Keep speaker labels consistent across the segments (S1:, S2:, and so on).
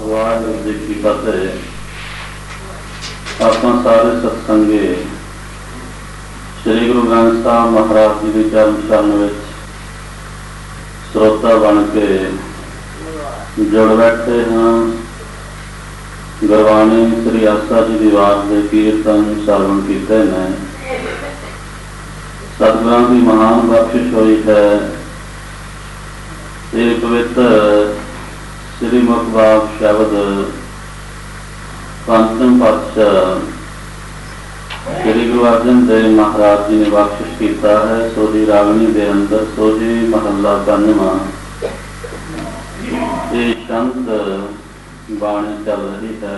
S1: ਵਾਹਿਗੁਰੂ ਜੀ ਕੀ ਫਤਿਹ। ਆਪਾਂ ਸਾਰੇ ਸਤਸੰਗੇ ਸ੍ਰੀ ਗੁਰੂ ਗ੍ਰੰਥ ਸਾਹਿਬ ਮਹਾਰਾਜ ਜੀ ਦੀ ਚਰਨ ਛਾਲ ਵਿੱਚ ਸਰੋਤਾ ਬਣ ਕੇ ਜੁੜ ਬੈਠੇ ਹਾਂ। ਗੁਰਬਾਣੀ ਸ੍ਰੀ ਆਸਾ ਜੀ ਦੀ ਵਾਰ ਦੇ ਕੀਰਤਨ ਸਰਵਣ ਕੀਤੇ ਨੇ। ਸਤਿਗੁਰਾਂ ਦੀ ਮਹਾਨ ਬਖਸ਼ਿਸ਼ ਹੋਈ ਹੈ। ਇਹ ਪਵਿੱਤਰ ਸ੍ਰੀ ਮੁਖਬਾਗ ਸ਼ਬਦ ਪੰਚਮ ਪਾਤਸ਼ਾਹ ਸ੍ਰੀ ਗੁਰੂ ਅਰਜਨ ਦੇਵ ਮਹਾਰਾਜ ਜੀ ਨੇ ਬਖਸ਼ਿਸ਼ ਕੀਤਾ ਹੈ। ਸੋਝੀ ਰਾਗਣੀ ਦੇ ਅੰਦਰ ਸੋਝੀ ਮਹੱਲਾ ਪੰਜਵਾਂ ਇਹ ਸ਼ੰਤ ਬਾਣੀ ਚੱਲ ਰਹੀ ਹੈ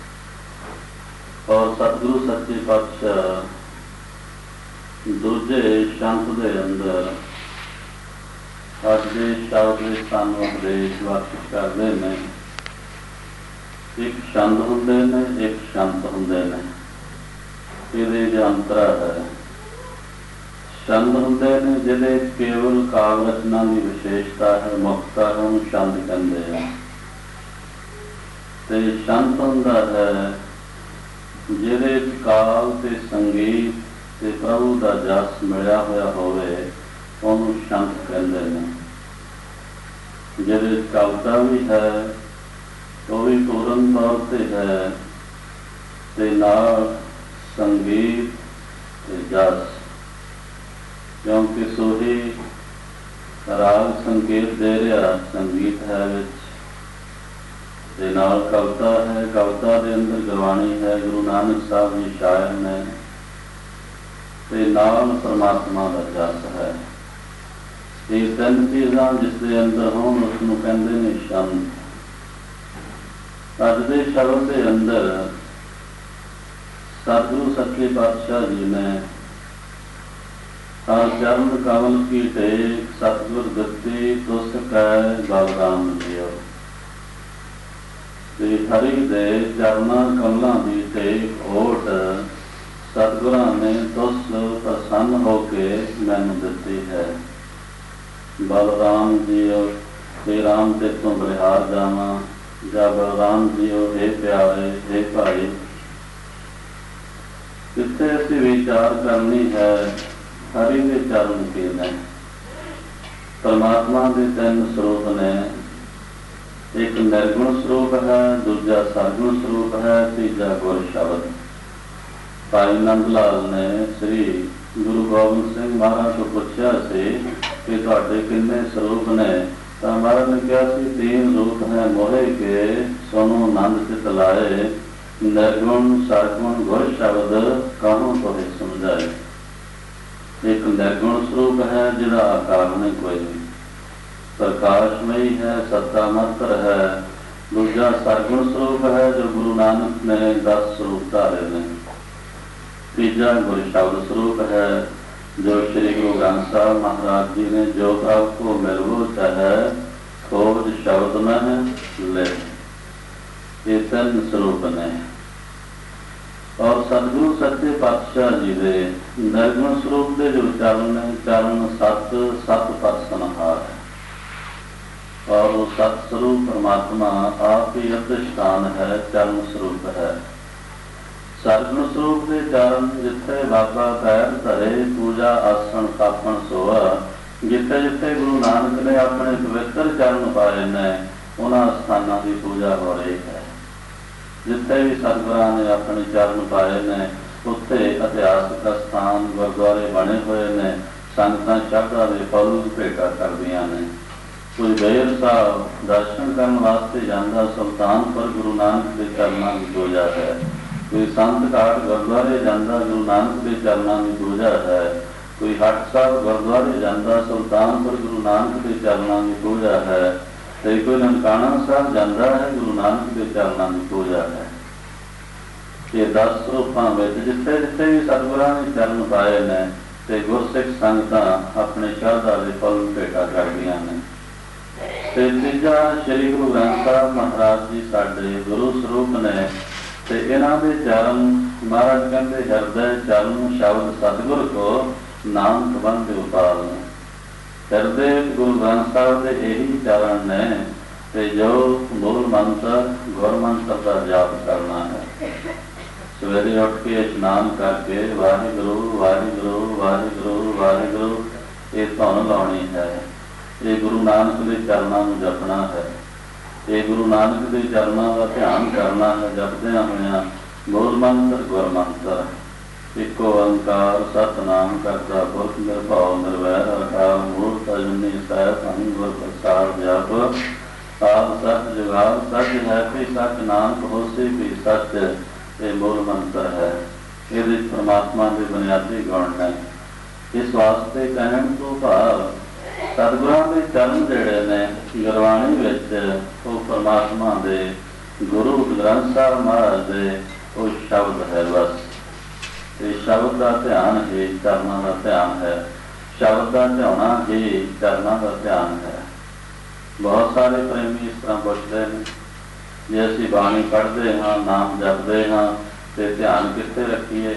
S1: ਔਰ ਸਤਿਗੁਰੂ ਸੱਚੇ ਪਾਤਸ਼ਾਹ ਦੂਜੇ ਸ਼ੰਤ ਦੇ ਅੰਦਰ ਅੱਜ ਦੇ ਸ਼ਬਦ ਦੇ ਸਾਨੂੰ ਉਪਦੇਸ਼ ਬਖਸ਼ਿਸ਼ ਕਰਦੇ ਨੇ। ਇੱਕ ਛੰਦ ਹੁੰਦੇ ਨੇ, ਇੱਕ ਸ਼ੰਤ ਹੁੰਦੇ ਨੇ। ਇਹਦੇ ਜੋ ਅੰਤਰਾ ਹੈ, ਛੰਦ ਹੁੰਦੇ ਨੇ ਜਿਹਦੇ ਕੇਵਲ ਕਾਵਿ ਰਚਨਾ ਦੀ ਵਿਸ਼ੇਸ਼ਤਾ ਹੈ, ਮੁਕਤਾ ਹੈ, ਉਹਨੂੰ ਛੰਦ ਕਹਿੰਦੇ ਆ। ਤੇ ਸ਼ੰਤ ਹੁੰਦਾ ਹੈ ਜਿਹਦੇ ਕਾਲ ਤੇ ਸੰਗੀਤ ਤੇ ਪ੍ਰਭੂ ਦਾ ਜਸ ਮਿਲਿਆ ਹੋਇਆ ਹੋਵੇ, ਉਹਨੂੰ ਸ਼ੰਤ ਕਹਿੰਦੇ ਨੇ। ਜਿਹਦੇ ਕਵਿਤਾ ਵੀ ਹੈ ਉਹ ਵੀ ਪੂਰਨ ਤੌਰ ਤੇ ਹੈ ਤੇ ਨਾਲ ਸੰਗੀਤ ਤੇ ਜਸ, ਕਿਉਂਕਿ ਸੋਹੀ ਰਾਗ ਸੰਕੇਤ ਦੇ ਰਿਹਾ, ਸੰਗੀਤ ਹੈ ਵਿੱਚ ਤੇ ਨਾਲ ਕਵਿਤਾ ਹੈ। ਕਵਿਤਾ ਦੇ ਅੰਦਰ ਗੁਰਬਾਣੀ ਹੈ, ਗੁਰੂ ਨਾਨਕ ਸਾਹਿਬ ਜੀ ਸ਼ਾਇਰ ਨੇ ਤੇ ਨਾਲ ਪਰਮਾਤਮਾ ਦਾ ਜਸ ਹੈ। ਇਹ ਤਿੰਨ ਚੀਜ਼ਾਂ ਜਿਸ ਦੇ ਅੰਦਰ ਹੋਣ ਉਸਨੂੰ ਕਹਿੰਦੇ ਨੇ ਸ਼ੰਤ। ਅੱਜ ਦੇ ਸ਼ਬਦ ਦੇ ਅੰਦਰ ਸਤਿਗੁਰੂ ਸੱਚੇ ਪਾਤਸ਼ਾਹ ਜੀ ਨੇ ਹਰ ਚਰਨ ਕਮਲ ਕੀ ਟੇਕ ਸਤਿਗੁਰ ਦਿੱਤੀ ਤੁਸ ਕੈ ਬਲਰਾਮ ਜੀਓ। ਤੇ ਹਰੀ ਦੇ ਚਰਨਾਂ ਕਮਲਾਂ ਦੀ ਟੇਕ ਓਟ ਸਤਿਗੁਰਾਂ ਨੇ ਤੁਸ ਪ੍ਰਸੰਨ ਹੋ ਕੇ ਮੈਨੂੰ ਦਿੱਤੀ ਹੈ। ਬਲਰਾਮ ਜੀਓ ਤੇ ਰਾਮ ਤੇ ਤੋਂ ਬਲਿਹਾਰ ਜਾਵਾਂ, ਜਾਂ ਬਲਰਾਮ ਜੀਓ ਹੇ ਪਿਆਰੇ ਹੇ ਭਾਈ। ਜਿੱਥੇ ਅਸੀਂ ਵਿਚਾਰ ਕਰਨੀ ਹੈ ਹਰੀ ਦੇ ਚਰਨ ਕੀ ਨੇ। ਪਰਮਾਤਮਾ ਦੇ ਤਿੰਨ ਸਰੂਪ ਨੇ, ਇੱਕ ਨਿਰਗੁਣ ਸਰੂਪ ਹੈ, ਦੂਜਾ ਸਰਗੁਣ ਸਰੂਪ ਹੈ, ਤੀਜਾ ਗੁਰ ਸ਼ਬਦ। ਭਾਈ ਨੰਦ ਲਾਲ ਨੇ ਸ੍ਰੀ ਗੁਰੂ ਗੋਬਿੰਦ ਸਿੰਘ ਮਹਾਰਾਜ ਤੋਂ ਪੁੱਛਿਆ ਸੀ ਕਿ ਤੁਹਾਡੇ ਕਿੰਨੇ ਸਰੂਪ ਨੇ? ਤਾਂ ਮਹਾਰਾਜ ਨੇ ਕਿਹਾ ਸੀ ਤੀਨ ਰੂਪ ਹੈ ਮੋਹੇ ਕੇ ਸੋਨੂੰ ਆਨੰਦ ਚਿਤ ਲਾਏ, ਨਿਰਗੁਣ ਸਰਗੁਣ ਗੁਰ ਸ਼ਬਦ ਕਾਹੋਂ ਤੋਹੇ ਸਮਝਾਏ। ਇੱਕ ਨਿਰਗੁਣ ਸਰੂਪ ਹੈ ਜਿਹੜਾ ਆਕਾਰ ਨਹੀਂ ਕੋਈ, ਪ੍ਰਕਾਸ਼ਮਈ ਹੈ, ਸੱਤਾ ਮਾਤਰ ਹੈ। ਦੂਜਾ ਸਰਗੁਣ ਸਰੂਪ ਹੈ ਜੋ ਗੁਰੂ ਨਾਨਕ ਨੇ 10 ਸਰੂਪ ਧਾਰੇ ਨੇ। ਤੀਜਾ ਗੁਰ ਸ਼ਬਦ ਸਰੂਪ ਹੈ ਜੋ ਸ਼੍ਰੀ ਗੁਰੂ ਗ੍ਰੰਥ ਸਾਹਿਬ ਮਹਾਰਾਜ ਜੀ ਨੇ ਜੋ ਆਪਕੋ ਮਿਲਵੋ ਚਾਹੇ ਖੋਜ ਸ਼ਬਦ ਮਹਿ ਲੈ। ਇਹ ਤਿੰਨ ਸਰੂਪ ਨੇ। ਔਰ ਸਤਿਗੁਰੂ ਸੱਚੇ ਪਾਤਸ਼ਾਹ ਜੀ ਦੇ ਨਿਰਗੁਣ ਸਰੂਪ ਦੇ ਜੋ ਚਰਨ ਨੇ, ਚਰਨ ਸਤ ਪਰਸਨਹਾਰ ਹੈ ਔਰ ਉਹ ਸਤ ਸਰੂਪ ਪਰਮਾਤਮਾ ਆਪ ਹੀ ਅਧਿਸ਼ਠਾਨ ਹੈ, ਚਰਨ ਸਰੂਪ ਹੈ। ਸਰਗੁਣ ਸਰੂਪ ਦੇ ਚਰਨ ਜਿੱਥੇ ਬਾਬਾ ਪੈਰ ਧਰੇ ਪੂਜਾ ਆਸਣ ਕਾਪਣ ਸੋਆ। ਜਿੱਥੇ ਜਿੱਥੇ ਗੁਰੂ ਨਾਨਕ ਨੇ ਆਪਣੇ ਪਵਿੱਤਰ ਚਰਨ ਪਾਏ ਨੇ ਉਹਨਾਂ ਸਥਾਨਾਂ ਦੀ ਪੂਜਾ ਹੋ ਰਹੀ ਹੈ। ਜਿੱਥੇ ਵੀ ਸਤਿਗੁਰਾਂ ਨੇ ਆਪਣੇ ਚਰਨ ਪਾਏ ਨੇ ਉੱਥੇ ਇਤਿਹਾਸਕ ਸਥਾਨ ਗੁਰਦੁਆਰੇ ਬਣੇ ਹੋਏ ਨੇ। ਸੰਗਤਾਂ ਸ਼ਰਧਾ ਦੇ ਫੁੱਲ ਭੇਟਾ ਕਰਦੀਆਂ ਨੇ। ਕੋਈ ਬੇਰ ਸਾਹਿਬ ਦਰਸ਼ਨ ਕਰਨ ਵਾਸਤੇ ਜਾਂਦਾ, ਸੁਲਤਾਨਪੁਰ ਗੁਰੂ ਨਾਨਕ ਦੇ ਚਰਨਾਂ ਦੀ ਪੂਜਾ ਹੈ। ਕੋਈ ਸੰਤ ਘਾਟ ਗੁਰਦੁਆਰੇ ਜਾਂਦਾ, ਗੁਰੂ ਨਾਨਕ ਦੇ ਚਰਨਾਂ ਦੀ ਪੂਜਾ ਹੈ। ਕੋਈ ਹੱਟ ਸਾਹਿਬ ਗੁਰਦੁਆਰੇ ਜਾਂਦਾ, ਸੁਲਤਾਨਪੁਰ ਗੁਰੂ ਨਾਨਕ ਦੇ ਚਰਨਾਂ ਦੀ ਪੂਜਾ ਹੈ। ਤੇ ਕੋਈ ਨਨਕਾਣਾ ਸਾਹਿਬ ਜਾਂਦਾ ਹੈ, ਗੁਰੂ ਨਾਨਕ ਦੇ ਚਰਨਾਂ ਦੀ ਪੂਜਾ ਹੈ। ਇਹ 10 ਸਰੂਪਾਂ ਵਿੱਚ ਜਿੱਥੇ ਜਿੱਥੇ ਵੀ ਸਤਿਗੁਰਾਂ ਨੇ ਚਰਨ ਪਾਏ ਨੇ ਤੇ ਗੁਰਸਿੱਖ ਸੰਗਤਾਂ ਆਪਣੇ ਸ਼ਰਧਾ ਦੇ ਫੁੱਲ ਭੇਟਾ ਕਰਦੀਆਂ ਨੇ। ਤੇ ਤੀਜਾ ਸ਼੍ਰੀ ਗੁਰੂ ਗ੍ਰੰਥ ਸਾਹਿਬ ਮਹਾਰਾਜ ਜੀ ਸਾਡੇ ਗੁਰੂ ਸਰੂਪ ਨੇ ਤੇ ਇਹਨਾਂ ਦੇ ਚਰਨ ਮਹਾਰਾਜ ਕਹਿੰਦੇ ਹਿਰਦੇ ਚਰਨ ਸ਼ਬਦ ਸਤਿਗੁਰ ਕੋ ਨਾਨਕ ਬੰਦ ਉਪਾਲ। ਹਿਰਦੇ ਗੁਰੂ ਗ੍ਰੰਥ ਸਾਹਿਬ ਦੇ ਇਹੀ ਚਰਨ ਨੇ ਤੇ ਜੋ ਮੂਲ ਮੰਤਰ ਗੁਰਮੰਤਰ ਦਾ ਜਾਪ ਕਰਨਾ ਹੈ। ਸਵੇਰੇ ਉੱਠ ਕੇ ਇਸ਼ਨਾਨ ਕਰਕੇ ਵਾਹਿਗੁਰੂ ਵਾਹਿਗੁਰੂ ਵਾਹਿਗੁਰੂ ਵਾਹਿਗੁਰੂ ਇਹ ਧੁਨ ਲਾਉਣੀ ਹੈ। ਇਹ ਗੁਰੂ ਨਾਨਕ ਦੇ ਚਰਨਾਂ ਨੂੰ ਜਪਣਾ ਹੈ। ਇਹ ਗੁਰੂ ਨਾਨਕ ਦੇ ਚਰਨਾਂ ਦਾ ਧਿਆਨ ਕਰਨਾ ਹੈ। ਜਪਦਿਆਂ ਹੋਇਆਂ ਮੂਲ ਮੰਤਰ ਗੁਰਮੰਤਰ ਇੱਕ ਓੰਕਾਰ ਸਤਿਨਾਮ ਕਰਤਾ ਪੁਰਖ ਨਿਰਭਉ ਨਿਰਵੈਰ ਅਕਾਲ ਮੂਰਤ ਅਜੂਨੀ ਸਹਿਬ ਅਨੰਦ ਗੁਰ ਪ੍ਰਸਾਦ ਜਪ ਆਪ ਸਤ ਜੁਗਾਦ ਸੱਚ ਹੈ ਕਿ ਸੱਚ ਨਾਨਕ ਹੋਸੀ ਵੀ ਸੱਚ। ਇਹ ਮੂਲ ਮੰਤਰ ਹੈ। ਇਹਦੇ ਪਰਮਾਤਮਾ ਦੇ ਬੁਨਿਆਦੀ ਗੁਣ ਨੇ। ਇਸ ਵਾਸਤੇ ਕਹਿਣ ਤੋਂ ਭਾਵ ਸਤਿਗੁਰਾਂ ਦੇ ਚਰਨ ਜਿਹੜੇ ਨੇ ਗੁਰਬਾਣੀ ਵਿੱਚ ਉਹ ਪਰਮਾਤਮਾ ਦੇ ਗੁਰੂ ਗ੍ਰੰਥ ਸਾਹਿਬ ਮਹਾਰਾਜ ਦੇ ਉਹ ਸ਼ਬਦ ਹੈ। ਬਸ ਇਹ ਸ਼ਬਦ ਦਾ ਧਿਆਨ ਹੀ ਚਰਨਾਂ ਦਾ ਧਿਆਨ ਹੈ। ਸ਼ਬਦ ਦਾ ਧਿਆਉਣਾ ਹੀ ਚਰਨਾਂ ਦਾ ਧਿਆਨ ਹੈ। ਬਹੁਤ ਸਾਰੇ ਪ੍ਰੇਮੀ ਇਸ ਤਰ੍ਹਾਂ ਪੁੱਛਦੇ ਨੇ, ਜੇ ਅਸੀਂ ਬਾਣੀ ਪੜ੍ਹਦੇ ਹਾਂ ਨਾਮ ਜਪਦੇ ਹਾਂ ਤੇ ਧਿਆਨ ਕਿੱਥੇ ਰੱਖੀਏ?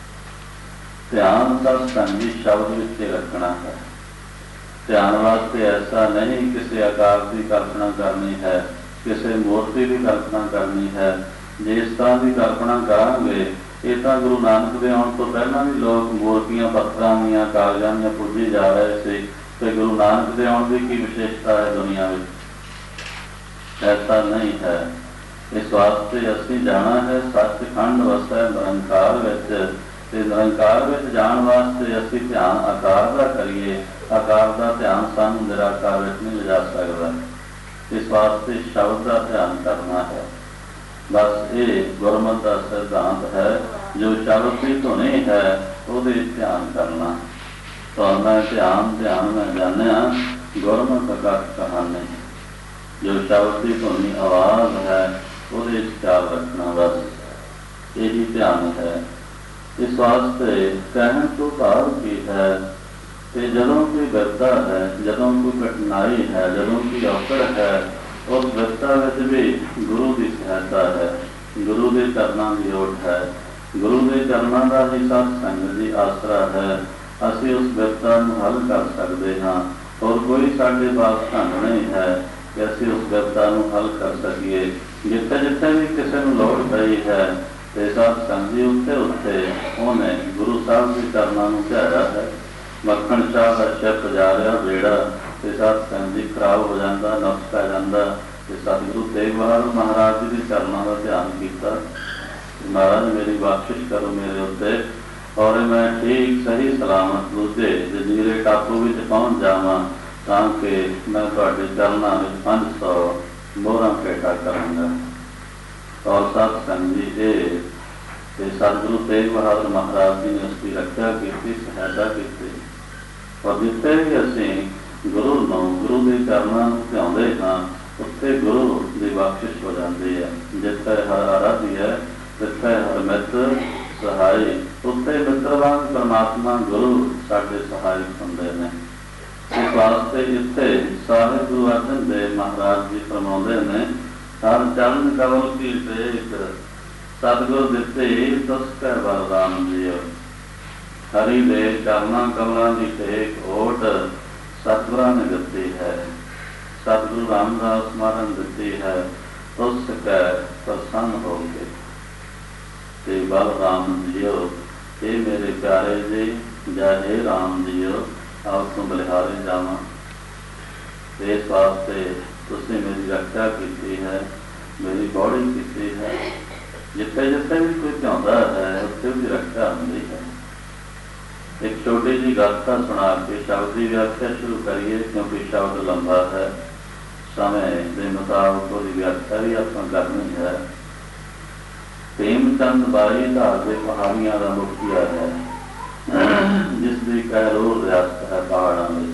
S1: ਧਿਆਨ ਸਭ ਸੰਗੀ ਸ਼ਬਦ ਵਿੱਚ ਹੀ ਰੱਖਣਾ ਹੈ। ਧਿਆਨ ਵਾਸਤੇ ਐਸਾ ਨਹੀਂ ਕਿਸੇ ਆਕਾਰ ਦੀ ਕਲਪਨਾ ਕਰਨੀ ਹੈ, ਕਿਸੇ ਮੂਰਤੀ ਦੀ ਕਲਪਨਾ ਕਰਨੀ ਹੈ। ਜੇ ਇਸ ਤਰ੍ਹਾਂ ਦੀ ਕਲਪਨਾ ਕਰਾਂਗੇ ਇਹ ਤਾਂ ਗੁਰੂ ਨਾਨਕ ਦੇ ਆਉਣ ਤੋਂ ਪਹਿਲਾਂ ਵੀ ਲੋਕ ਮੂਰਤੀਆਂ ਪੱਥਰਾਂ ਦੀਆਂ ਕਾਗਜ਼ਾਂ ਦੀਆਂ ਪੂਜੀ ਜਾ ਰਹੇ ਸੀ ਤੇ ਗੁਰੂ ਨਾਨਕ ਦੇ ਆਉਣ ਦੀ ਕੀ ਵਿਸ਼ੇਸ਼ਤਾ ਹੈ ਦੁਨੀਆ ਵਿੱਚ? ਐਸਾ ਨਹੀਂ ਹੈ। ਇਸ ਵਾਸਤੇ ਅਸੀਂ ਜਾਣਾ ਹੈ ਸੱਚਖੰਡ ਵਸੈ ਨਿਰੰਕਾਰ ਵਿੱਚ। ਤੇ ਨਿਰੰਕਾਰ ਵਿੱਚ ਜਾਣ ਵਾਸਤੇ ਅਸੀਂ ਧਿਆਨ ਆਕਾਰ ਦਾ ਕਰੀਏ। ਆਕਾਰ ਦਾ ਧਿਆਨ ਸਾਨੂੰ ਨਿਰਾਕਾਰ ਵਿੱਚ ਨਹੀਂ ਲਿਜਾ ਸਕਦਾ। ਇਸ ਵਾਸਤੇ ਸ਼ਬਦ ਦਾ ਧਿਆਨ ਕਰਨਾ ਹੈ। ਬਸ ਇਹ ਗੁਰਮਤਿ ਦਾ ਸਿਧਾਂਤ ਹੈ। ਜੋ ਸ਼ਬਦ ਦੀ ਧੁਨੀ ਹੈ ਉਹਦੇ ਧਿਆਨ ਕਰਨਾ। ਮੈਂ ਧਿਆਨ ਮੈਂ ਜਾਣਿਆ ਗੁਰਮਤਿ ਦਾ ਕਹਾਣੀ। ਜੋ ਸ਼ਬਦ ਦੀ ਧੁਨੀ ਆਵਾਜ਼ ਹੈ ਉਹਦੇ ਖਿਆਲ ਰੱਖਣਾ। ਬਸ ਇਹੀ ਧਿਆਨ ਹੈ। ਇਸ ਵਾਸਤੇ ਕਹਿਣ ਤੋਂ ਭਾਵ ਕੀ ਹੈ ਕਿ ਜਦੋਂ ਕੋਈ ਵਿਪਤਾ ਹੈ, ਜਦੋਂ ਕੋਈ ਕਠਿਨਾਈ ਹੈ, ਜਦੋਂ ਕੋਈ ਔਕੜ ਹੈ, ਉਸ ਵਿਪਤਾ ਵਿੱਚ ਵੀ ਗੁਰੂ ਦੀ ਸਹਾਇਤਾ ਹੈ। ਗੁਰੂ ਦੇ ਚਰਨਾਂ ਦੀ ਲੋੜ ਹੈ। ਗੁਰੂ ਦੇ ਚਰਨਾਂ ਦਾ ਹੀ ਸਤ ਸੰਗਤ ਦੀ ਆਸਰਾ ਹੈ। ਅਸੀਂ ਉਸ ਵਿਪਤਾ ਨੂੰ ਹੱਲ ਕਰ ਸਕਦੇ ਹਾਂ। ਹੋਰ ਕੋਈ ਸਾਡੇ ਪਾਸ ਢੰਗ ਨਹੀਂ ਹੈ ਕਿ ਅਸੀਂ ਉਸ ਵਿਪਤਾ ਨੂੰ ਹੱਲ ਕਰ ਸਕੀਏ। ਜਿੱਥੇ ਜਿੱਥੇ ਵੀ ਕਿਸੇ ਨੂੰ ਲੋੜ ਪਈ ਹੈ ਤੇ ਸਤ ਸੰਗਤ ਜੀ ਉੱਥੇ ਉਹਨੇ ਗੁਰੂ ਸਾਹਿਬ ਦੇ ਚਰਨਾਂ ਨੂੰ ਧਿਆਇਆ ਹੈ। ਮੱਖਣ ਸ਼ਾਹ ਦਾ ਸ਼ਿਪ ਜਾ ਰਿਹਾ ਬੇੜਾ ਤੇ ਸਤ ਸੰਗਤ ਜੀ ਖਰਾਬ ਹੋ ਜਾਂਦਾ, ਨੁਕਸ ਪੈ ਜਾਂਦਾ ਤੇ ਸਤਿਗੁਰੂ ਤੇਗ ਬਹਾਦਰ ਮਹਾਰਾਜ ਜੀ ਦੇ ਚਰਨਾਂ ਦਾ ਧਿਆਨ ਕੀਤਾ। ਮਹਾਰਾਜ ਮੇਰੀ ਬਖਸ਼ਿਸ਼ ਕਰੋ ਮੇਰੇ ਉੱਤੇ ਔਰ ਮੈਂ ਠੀਕ ਸਹੀ ਸਲਾਮਤ ਦੂਜੇ ਜਜ਼ੀਰੇ ਟਾਪੂ ਵਿੱਚ ਪਹੁੰਚ ਜਾਵਾਂ ਤਾਂ ਕਿ ਮੈਂ ਤੁਹਾਡੇ ਚਰਨਾਂ ਵਿੱਚ 500 ਮੋਹਰਾਂ ਭੇਟਾ ਕਰਾਂਗਾ। ਔਰ ਸਤ ਸੰਗਤ ਜੀ ਇਹ ਤੇ ਸਤਿਗੁਰੂ ਤੇਗ ਬਹਾਦਰ ਮਹਾਰਾਜ ਜੀ ਨੇ ਉਸਦੀ ਰੱਖਿਆ ਕੀਤੀ, ਸਹਾਇਤਾ ਕੀਤੀ। ਔਰ ਜਿੱਥੇ ਵੀ ਅਸੀਂ ਗੁਰੂ ਨੂੰ ਗੁਰੂ ਦੇ ਚਰਨਾਂ ਨੂੰ ਧਿਆਉਂਦੇ ਹਾਂ ਉੱਥੇ ਗੁਰੂ ਦੀ ਬਖਸ਼ਿਸ਼ ਹੋ ਜਾਂਦੀ ਹੈ। ਜਿੱਥੇ ਹਰ ਆਰਾਧੀ ਹੈ ਜਿੱਥੇ ਹਰ ਮਿੱਤਰ ਸਹਾਈ ਉੱਥੇ ਮਿੱਤਰਵਾਨ ਪਰਮਾਤਮਾ ਗੁਰੂ ਸਾਡੇ ਸਹਾਇਕ ਹੁੰਦੇ ਨੇ। ਇਸ ਵਾਸਤੇ ਇੱਥੇ ਸਾਹਿਬ ਗੁਰੂ ਅਰਜਨ ਦੇਵ ਮਹਾਰਾਜ ਜੀ ਫਰਮਾਉਂਦੇ ਨੇ ਹਰ ਚਰਨ ਕਮਲ ਕੀ ਟੇਕ ਸਤਿਗੁਰ ਦਿੱਤੇ ਤੁਸ ਕੈ ਵਰਦਾਨ ਜੀਓ। ਹਰੀ ਦੇ ਚਰਨਾਂ ਕਮਲਾਂ ਦੀ ਟੇਕ ਓਟ ਸਤਿਗੁਰਾਂ ਨੇ ਦਿੱਤੀ ਹੈ। ਸਤਿਗੁਰੂ ਰਾਮਦਾਸ ਮਹਾਰਾਜ ਦਿੱਤੀ ਹੈ। ਤੁਸ ਕੈ ਪ੍ਰਸੰਨ ਹੋ ਕੇ ਤੇ ਬਲਰਾਮ ਜੀਓ ਇਹ ਮੇਰੇ ਪਿਆਰੇ ਜੀ ਜੈ ਹੇ ਰਾਮ ਜੀਓ ਆਪ ਤੋਂ ਬਲਿਹਾਰੇ ਜਾਵਾਂ। ਇਸ ਵਾਸਤੇ ਤੁਸੀਂ ਮੇਰੀ ਰੱਖਿਆ ਕੀਤੀ ਹੈ, ਮੇਰੀ ਬੌੜੀ ਕੀਤੀ ਹੈ। ਜਿੱਥੇ ਜਿੱਥੇ ਵੀ ਕੋਈ ਧਿਆਉਂਦਾ ਹੈ ਉੱਥੇ ਵੀ ਰੱਖਿਆ ਹੁੰਦੀ ਹੈ। ਇੱਕ ਛੋਟੀ ਜਿਹੀ ਗਾਥਾ ਸੁਣਾ ਕੇ ਸ਼ਬਦ ਦੀ ਵਿਆਖਿਆ ਸ਼ੁਰੂ ਕਰੀਏ ਕਿਉਂਕਿ ਸ਼ਬਦ ਲੰਬਾ ਹੈ। ਸਮੇਂ ਦੇ ਮੁਤਾਬਕ ਉਹਦੀ ਵਿਆਖਿਆ ਵੀ ਆਪਾਂ ਕਰਨੀ ਹੈ। ਭੀਮ-ਚੰਦ ਬਾਈ ਧਾਰ ਦੇ ਪਹਾੜੀਆਂ ਦਾ ਮੁਖੀਆ ਹੈ ਜਿਸ ਦੀ ਕਹਿਲੂਰ ਰਿਆਸਤ ਹੈ ਪਹਾੜਾਂ ਵਿੱਚ।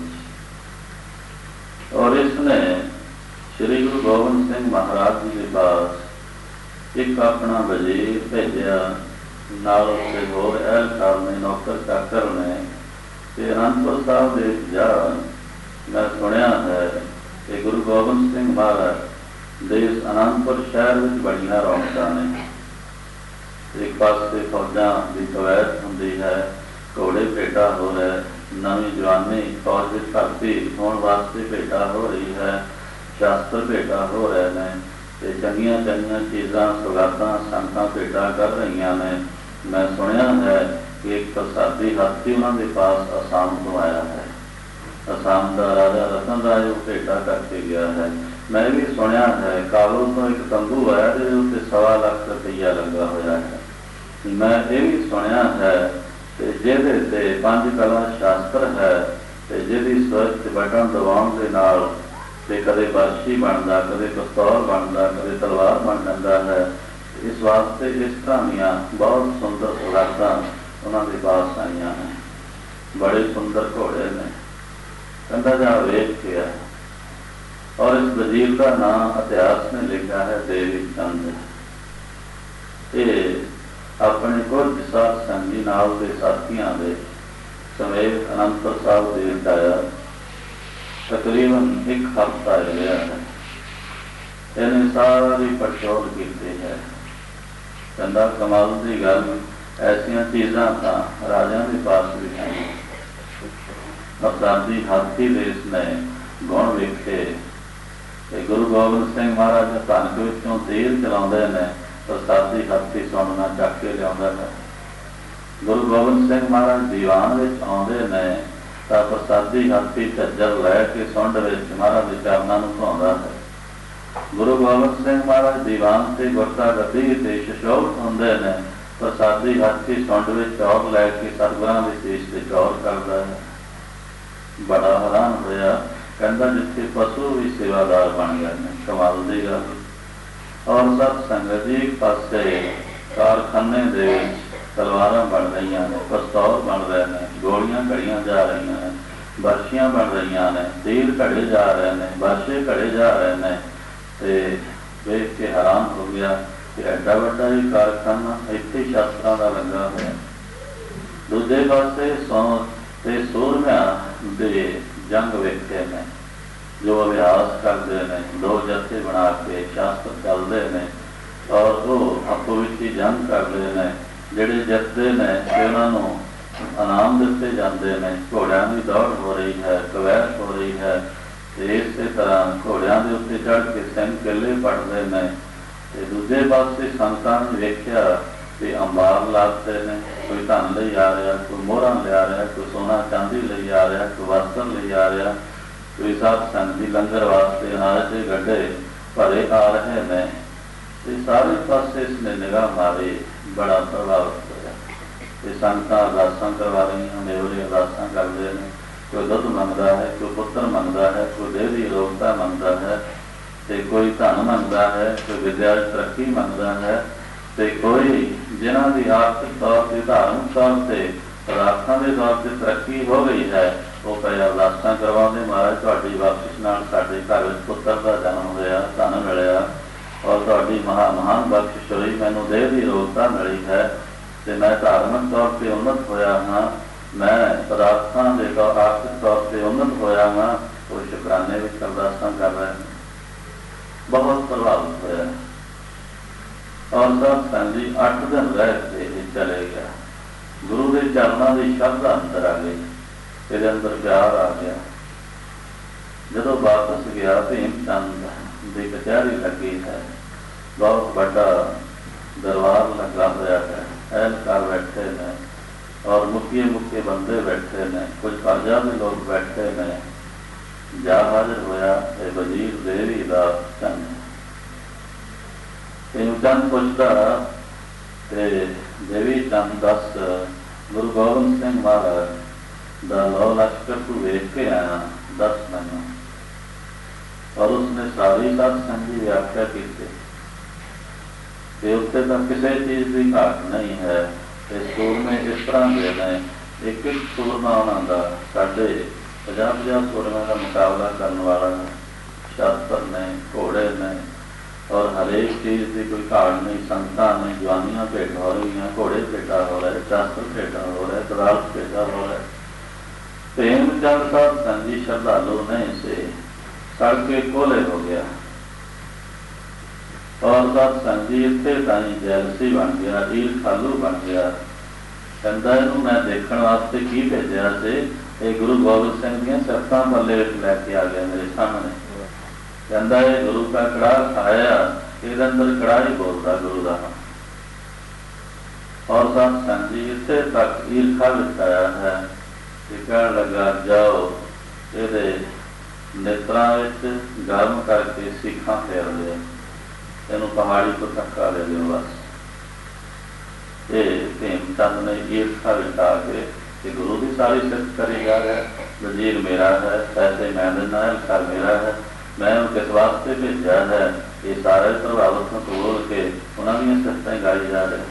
S1: ਔਰ ਇਸਨੇ ਸ਼੍ਰੀ ਗੁਰੂ ਗੋਬਿੰਦ ਸਿੰਘ ਮਹਾਰਾਜ ਜੀ ਦੇ ਪਾਸ ਇੱਕ ਆਪਣਾ ਵਜ਼ੀਰ ਭੇਜਿਆ, ਨਾਲ ਉਸਦੇ ਹੋਰ ਅਹਿਲਕਾਰ ਨੇ, ਨੌਕਰ ਚਾਕਰ ਨੇ ਤੇ ਅਨੰਦਪੁਰ ਸਾਹਿਬ ਦੇ ਜਾ ਮੈਂ ਸੁਣਿਆ ਹੈ ਕਿ ਗੁਰੂ ਗੋਬਿੰਦ ਸਿੰਘ ਮਹਾਰਾਜ ਦੇ ਅਨੰਦਪੁਰ ਸ਼ਹਿਰ ਵਿੱਚ ਬੜੀਆਂ ਰੌਣਕਾਂ ਨੇ। ਇੱਕ ਪਾਸੇ ਫੌਜਾਂ ਦੀ ਕਵਾਇਤ ਹੁੰਦੀ ਹੈ, ਘੋੜੇ ਭੇਟਾ ਹੋ ਰਿਹਾ, ਨਵੀਂ ਜਵਾਨੀ ਫੌਜ ਵਿੱਚ ਭਰਤੀ ਹੋਣ ਵਾਸਤੇ ਭੇਟਾ ਹੋ ਰਹੀ ਹੈ। शास्त्र भेटा हो रहे हैं, तो चंगिया चंगिया चीज़ां सौगातां संगतां भेटा कर रही ने। मैं सुनिया है कि एक प्रसादी हाथी उन्होंने पास आसाम तो आया है। आसाम का राजा रतन राय भेटा करके गया है। मैं भी सुनिया है काबुल तो एक तंबू आया जिससे 1.25 लाख रुपया लगा हुआ है। मैं ये भी सुनिया है कि जिहदे ते 5 कला शास्त्र है, तो जिहदी स्विच बटन दबाउण दे नाल ते कदे बरछी बनता, कदे पिस्तौल बनता, कदे तलवार बन जाता है। इस वास्ते इस तरह दियाँ बहुत सुंदर सौगातां उन्होंने पास आईयां हैं। बड़े सुंदर घोड़े ने, कंधा जा वेख के है। और इस वजीर का नाम इतिहास में लिखा है देवी चंद। ये अपने कुछ साथ संगी नाल के साथियों के समेत अनंतपुर साहब देख आया। तकरीबन 1 हफ्ता रहा है। इन्हें सारी पड़चोल की है। कहता कमाल की गल, ऐसिया चीज़ां तां राजा के पास भी हैं। प्रसादी हाथी दे इसने गुण वेखे। गुरु गोबिंद सिंह महाराज धनक विचों तीर चलाते हैं, प्रसादी हाथी सुनना चक के लिया है। गुरु गोबिंद सिंह महाराज दीवान में आते हैं, तो प्रसादी हाथी झज्जर लैके सुंड विच महाराज के चरणों में धोंदा है। गुरु गोबिंद सिंह महाराज दीवान से गुरता गद्दी से सुशोभित होंदे ने, प्रसादी हाथी सुंड विच चौर लैके सतगुरां के शीश से चौर करता है। बड़ा हैरान होया, कहता जिथे पशु भी सेवादार बन गए हैं। कमाल की गल। और सब संगत जी एक पासे कारखाने दे तलवारां बन रही हैं, पिस्तौल बन रहे हैं, गोलियां घड़ियां जा रही हैं, बरछियां बन रही हैं, तीर घड़े जा रहे हैं, बरछे घड़े जा रहे हैं। तो देख के हैरान हो गया कि एडा वड्डा ही कारखाना इत्थे शास्त्रां दा लगा होया। दूजे पासे सूरमिया दे जंग वेखे ने, जो अभ्यास करते हैं, 2 जत्थे बना के शास्त्र चलते हैं और वो आपो विच ही जंग करते हैं। जिहड़े जितते ने उन्होंने इनाम दिते जाते हैं। घोड़ियां की दौड़ हो रही है, कवैत हो रही है। इस तरह घोड़ियां के उत्ते चढ़ के सिंह किले पड़ते हैं। तो दूजे पासे संतां ने वेख्या कि अंबार लाते हैं, कोई धन ले आ रहा, कोई मोहरां लिया रहा, कोई सोना चांदी ले आ रहा, कोई वस्त्र ले आ रहा, कोई साध संग की लंगर वास्ते अनाज के गड्ढे भरे आ रहे हैं। तो सारे पासे इसने निगाह मारी, बड़ा प्रभावित होया। संगतां अरदासां करवा रही हैं, नेवले अरदासां करते हैं। कोई दुध मंगता है, कोई पुत्र मंगता है, कोई देह की अरोगता मंगता है, तो कोई धन मंगता है, कोई विद्या तरक्की मंगता है, तो कोई जिन्हों की आर्थिक तौर पर धार्मिक तौर पर पदार्थों के तौर पर तरक्की हो गई है, वो कई अरदासां करवाते, महाराज तुहाडी बख्शिश नाल साडे घर विच पुत्र का जन्म होया, धन मिलिया और तुहाडी महान बख्शिश हुई, मैनूं देह की अरोगता मिली है, तो मैं धार्मिक तौर पर उन्नत होया हाँ, मैं पदार्थों के तौर आर्थिक तौर पर उन्नत होया हाँ। वो शुकराने में अरदासां कर रहे हैं। बहुत प्रभावित होया। और सब संग जी 8 दिन रह के चले गया। गुरु के चरणों की श्रद्धा अंदर आ गई, तेरे अंदर प्यार आ गया। जो वापस गया भीमचंद की कचहरी लगी है, बहुत बड़ा दरबार लगा हुआ है, एहलकार बैठे हैं और मुखिए मुखिए बंदे बैठे हैं, कुछ राजा भी लोग बैठे हैं। जा हाजिर होया वजीर देवी का चंद। भीमचंद पूछता देवी चंद दस, गुरु गोबिंद सिंह महाराज दा लौ लश्कर तू वेख के आया, दस मैनू। और उसने सारी सत्संग की व्याख्या की उत्ते तो किसी चीज़ की घाट नहीं है। सूरमे इस तरह के ने, एक एक सूरमा उन्होंने साढ़े 50-50 सूरमे का मुकाबला करने वाला शास्त्र ने, घोड़े ने, और हरेक चीज़ की कोई घाट नहीं। संगतां ने जवानियां भेंट हो रही हैं, घोड़े भेटा हो रहे, शास्त्र भेटा हो रहे, पदार्थ भेटा हो रहे। भीमचंद साहब संगी श्रद्धालु नहीं से सड़के कोले हो गया और सब संगी इतने ताई जैलसी बन गया, ईल खालू बन गया। कहता इनू मैं देखने वास्ते की भेजा से, ये गुरु गोबिंद सिंह दी सिफतां पल्ले लैके आ गया मेरे सामने। कहता है गुरु का कड़ाह खाया, ਇਹਦੇ अंदर कड़ाही बोलता गुरु का। और साथ संग जी इत्थे तक ईर्खा बिठाया है कि कहन लगा जाओ ਇਹਦੇ नेत्रां विच गर्म करके सीखां फेर लिया, ਇਹਨੂੰ पहाड़ी को धक्का ले लियो बस। ये हेमचंद ने ईर्खा बिठा के कि गुरु की सारी सिफत करी जा रहा है, वजीर मेरा है, पैसे मैं देना है, घर मेरा है, मैं किस वास्ते भेजा है, ये सारे प्रभावित बोल के उन्होंने सिफतें गाई जा रहे हैं।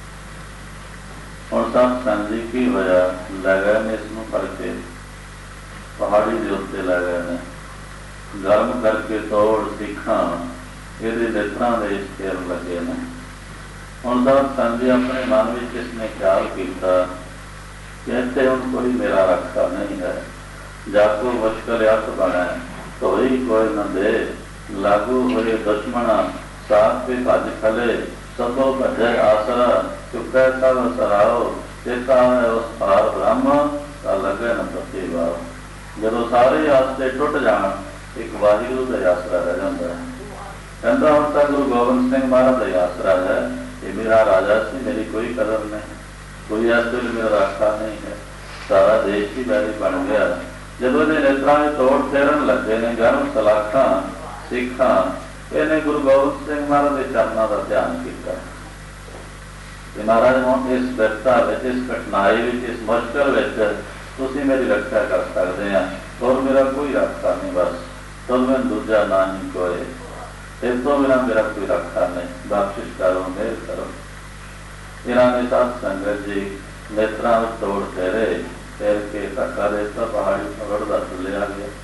S1: और सब संग जी की होया लै गए ने इसनों फड़ के पहाड़ी के उत्ते लै गए ने, गर्म करके तोड़ सीखा ये नेत्रां दे फेर लगे ने। हुण सब संग जी अपने मन में इसने ख्याल किया कि इत्थे हुण कोई मेरा रक्षा नहीं है, जाको मुश्किल अत बना धोई कोई न दे, लागू होए दुश्मना साथ के भज खले, सबो भजे आसरा चुकै सब सराओ, चेता है उस पार ब्रह्म ता लगे न प्रति वाओ। जदों सारे आसरे टुट जाण एक वाहिगुरू का आसरा रह जाता है। कहता हुण तां गुरु गोबिंद सिंह महाराज का आसरा है, ये मेरा राजा से मेरी कोई कदर नहीं, कोई इस वेले मेरा राखा नहीं है, सारा देश ही बैरी बन गया। जदों ये नेत्रां में तोड़ फेरन लगे ने गर्म सलाखा सीखा, इन्हें गुरु गोबिंद सिंह महाराज के चरणों का ध्यान किया। महाराज हम इस विपता इस कठिनाई इस मुश्किल तुसीं मेरी रक्षा कर सकते हैं, और मेरा कोई रक्षा नहीं, बस तुम मैं दूजा ना ही कोई, इस तो बिना मेरा कोई रक्षा नहीं, बख्शिश करो मेहर करो। इन्होंने साथ संगत जी नेत्रां में तोड़ फेरे, फिर के धक्का देता पहाड़ी पकड़ता थल्ले आ गया।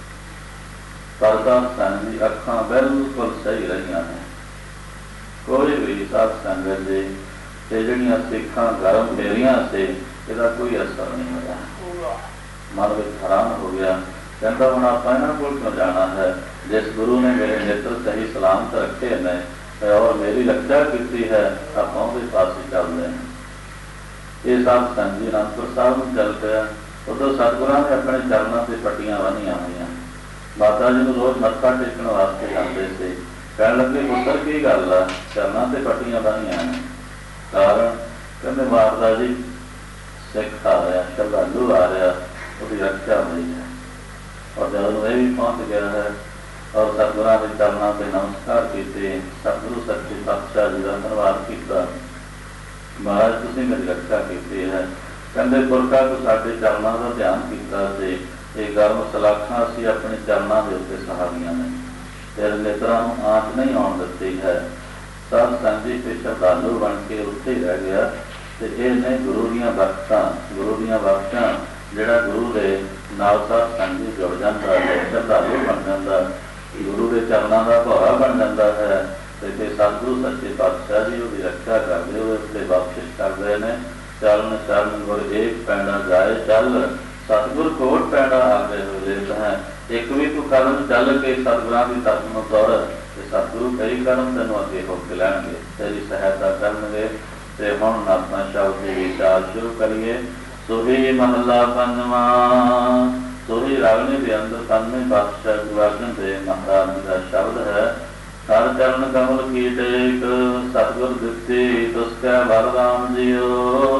S1: पर साथ संग जी अखां बिल्कुल सही रही हैं, कोई भी साथ संगत जी ये जड़ियाँ सीखां गर्म फेरियां से इसका कोई असर नहीं होया। मन में हैरान हो गया, कहता हुण आपां इन्हां कोल क्यों जाना है, जिस गुरु ने मेरे नेत्र सही सलामत रखे ने और मेरी रक्षा की है, आपां उहदे पासे चलदे हैं। ये साथ संग जी अनंदपुर साहब में चल पिया। उदों सतगुरां ने अपने चरणों से पट्टियां बनिया हुई, माता जी को रोज मत्था टेकण वास्ते जाते थे। कहण लगे पुत्र की गल है, चरणों से पट्टियां बनिया ने, कारण कहते माता जी सिख आ रहा, श्रद्धालु आ रहा, उसकी रक्षा हुई है। और जब ये भी पहुँच गया है और सतगुरां के चरणों से नमस्कार किए, सतगुरु सच्चे पातशाह जी का धन्यवाद किया, महाराज तुसीं मेरी रक्षा की है। कहते पुरखा तो साडे चरणों का ध्यान किया, ये गर्म सलाखा असीं अपने चरणों के उत्ते सहारियां ने, तेरे नेत्रां नूं आंच नहीं आउण दित्ती है। सब संग जी फिर श्रद्धालु बन के उत्थे ही रह गया। तो ये ने गुरु दीयां बरकतां, गुरु दीयां बख्शां, जिहड़ा गुरु दे नाल साथ संग जी जुड़ जाता है, श्रद्धालु बन जाता, गुरु के चरणों का भारा बन जाता है। तो फिर सतगुरु सच्चे पातशाह जी उसकी रक्षा करते हुए उससे बख्शिश करते हैं। चरण चरण गुर एक पैंडा जाए चल, सतगुर कोट पैंडा आगे हो लेत है। एक भी तू कदम चल के सतगुरां की तरफ नूं तुर, सतगुरु कई कर्म तेन अगे होके लैणगे, तेरी सहायता करनगे। ते हुण अपना शब्द के विचार शुरू करिए। सोही महला पंजवा, सोही रागनी के अंदर पंजवें पातशाह गुरु अर्जन देव महाराज का शब्द है। हर चरण कमल की टेक, सतगुर दित्ती तुसकै वरदान जियो।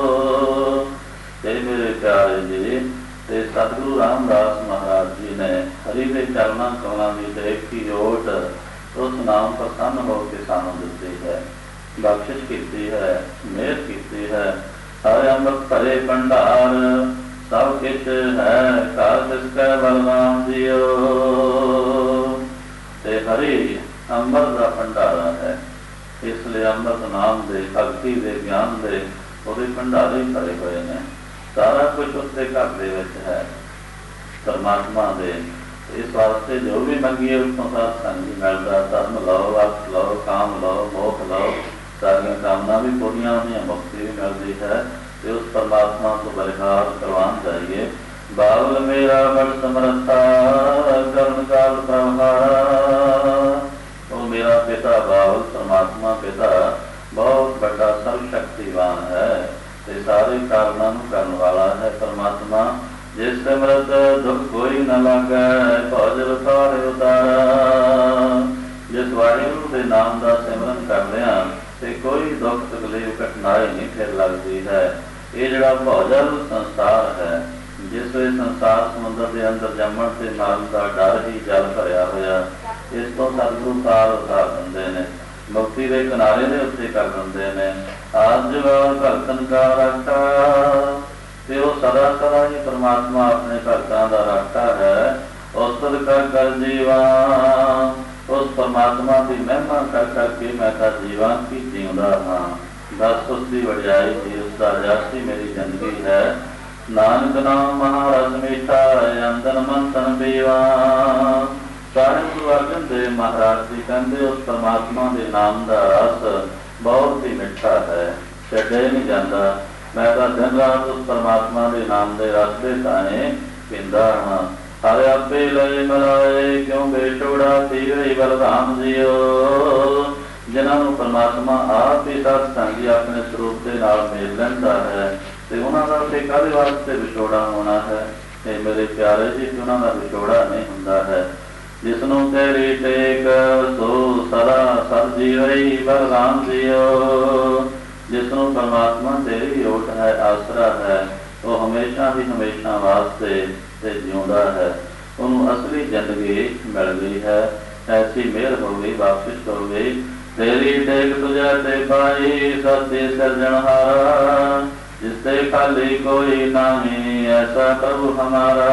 S1: ते मेरे प्यारे जी, ते सतगुरु रामदास महाराज जी ने हरि के चरणों कमलों की टेक की ओट उस नाम प्रसन्न होकर सानू दिती है, बख्शिश की है, मेहर की है। हर अमृत भरे भंडार सब किछ है, घर तिसकै बलराम जियो। ते हरि अमृत का भंडारा है, इसलिए अमृत नाम दे भगती दे ज्ञान दे ਉਹਦੇ भंडारे भरे हुए हैं। सारा कुछ उसके घर दे विच है परमात्मा दे। इस वास्ते जो भी मंगीए उसको साथ संग मिलता। धर्म लो, अर्थ लो, काम लो, मोख लो, सारिया कामना भी पूरियां होंदियां, मुक्ति भी मिलती है। तो उस परमात्मा को बलिहार करवान चाहिए। बाबल मेरा बड़ समर्था, करुण काल प्रभारा। वो मेरा पिता बाबल परमात्मा पिता बहुत बड़ा सर्वशक्तिवान है, ते सारे कारणों करने वाला है परमात्मा। जिस सिमरत दुख कोई न लागै, भौजल उतारे उतारा। जिस वाहिगुरू के नाम का सिमरन करदिआं ते कोई दुख तकलीफ कठिनाई नहीं फिर लगती है। ये जिहड़ा भौजल संसार है, जिस वे संसार समुद्र के अंदर जमण से मरण का डर ही जल भरिया होया, इस तो सतगुरु पार उतार दिंदे ने, मुक्ति के किनारे के उत्ते कर दिंदे ने। आज जुगाड़ भगतन का रखा, ते वो सदा सदा ही परमात्मा अपने भगतां दा रखा है। औसत कर जीवा, उस परमात्मा की महिमा कर करके मैं का जीवा की जीवदा हाँ। दस उसकी वडियाई थी, उसका जासी मेरी जिंदगी है। नानक नाम महारस मीठा, अंदन मंथन पीवा। साहिब गुरु अर्जन देव महाराज जी कहते उस परमात्मा के नाम का रस बहुत ही मिठा है, छड्डे नहीं जाता। मैं तो दिन रात उस परमात्मा के नाम के रस के ताने पींदा हाँ। हरे आपे लय मलाए, क्यों बेछोड़ा तीरे बलराम जियो। जिन्होंने परमात्मा आप ही सत्संगी अपने स्वरूप के नाल मेल लैंदा है, तो उन्होंने फिर काहदे वास्ते विछोड़ा होना है। ये मेरे प्यारे जी, उन्होंने विछोड़ा नहीं हुंदा है। जिसनों तेरी टेक सो सदा सद जीवई बलराम जियो। जिसनों परमात्मा तेरी ओट है, आसरा है, वो हमेशा ही हमेशा वास्ते ते जिउंदा है। उन्होंने असली जिंदगी मिल गई है, ऐसी मेहर हो गई, वापस हो गई। तेरी टेक तुझे ते पाई, सत्य सिरजनहारा। जिससे खाली कोई नहीं, ऐसा प्रभु हमारा।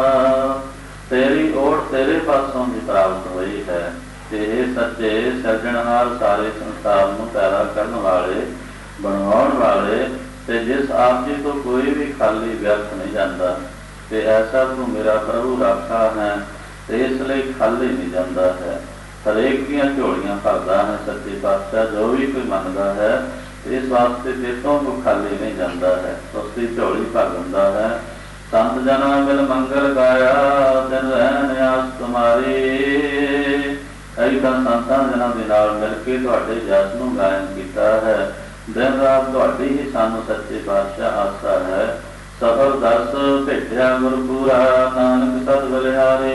S1: तेरी ओट तेरे पासों ही प्राप्त हुई है। ते सच्चे सिरजनहार, सारे संसार को पैदा करने वाले, बनवाने वाले, ते जिस आप जी तो कोई भी खाली व्यर्थ नहीं जाता। ते ऐसा तू मेरा प्रभु राखा है, तो इसलिए खाली नहीं जाता है। हरेक दियां झोलियां भरदा है सच्चे पातशाह। जो भी कोई मनता है, तो इस वास्ते तेतों को खाली नहीं जाता है, उसकी झोली भर दिंदा है। संत जना मिल मंगल गाया, दिन रहन आस तुम्हारी। कई तो संतां जना दे नाल मिल के तुहाडे जस नूं गायन कीता है। दिन रात तुहाडी ही सानू सच्चे पातशाह आसा है। सफल दस भेटिया गुरपुरा, नानक सद बलिहारे।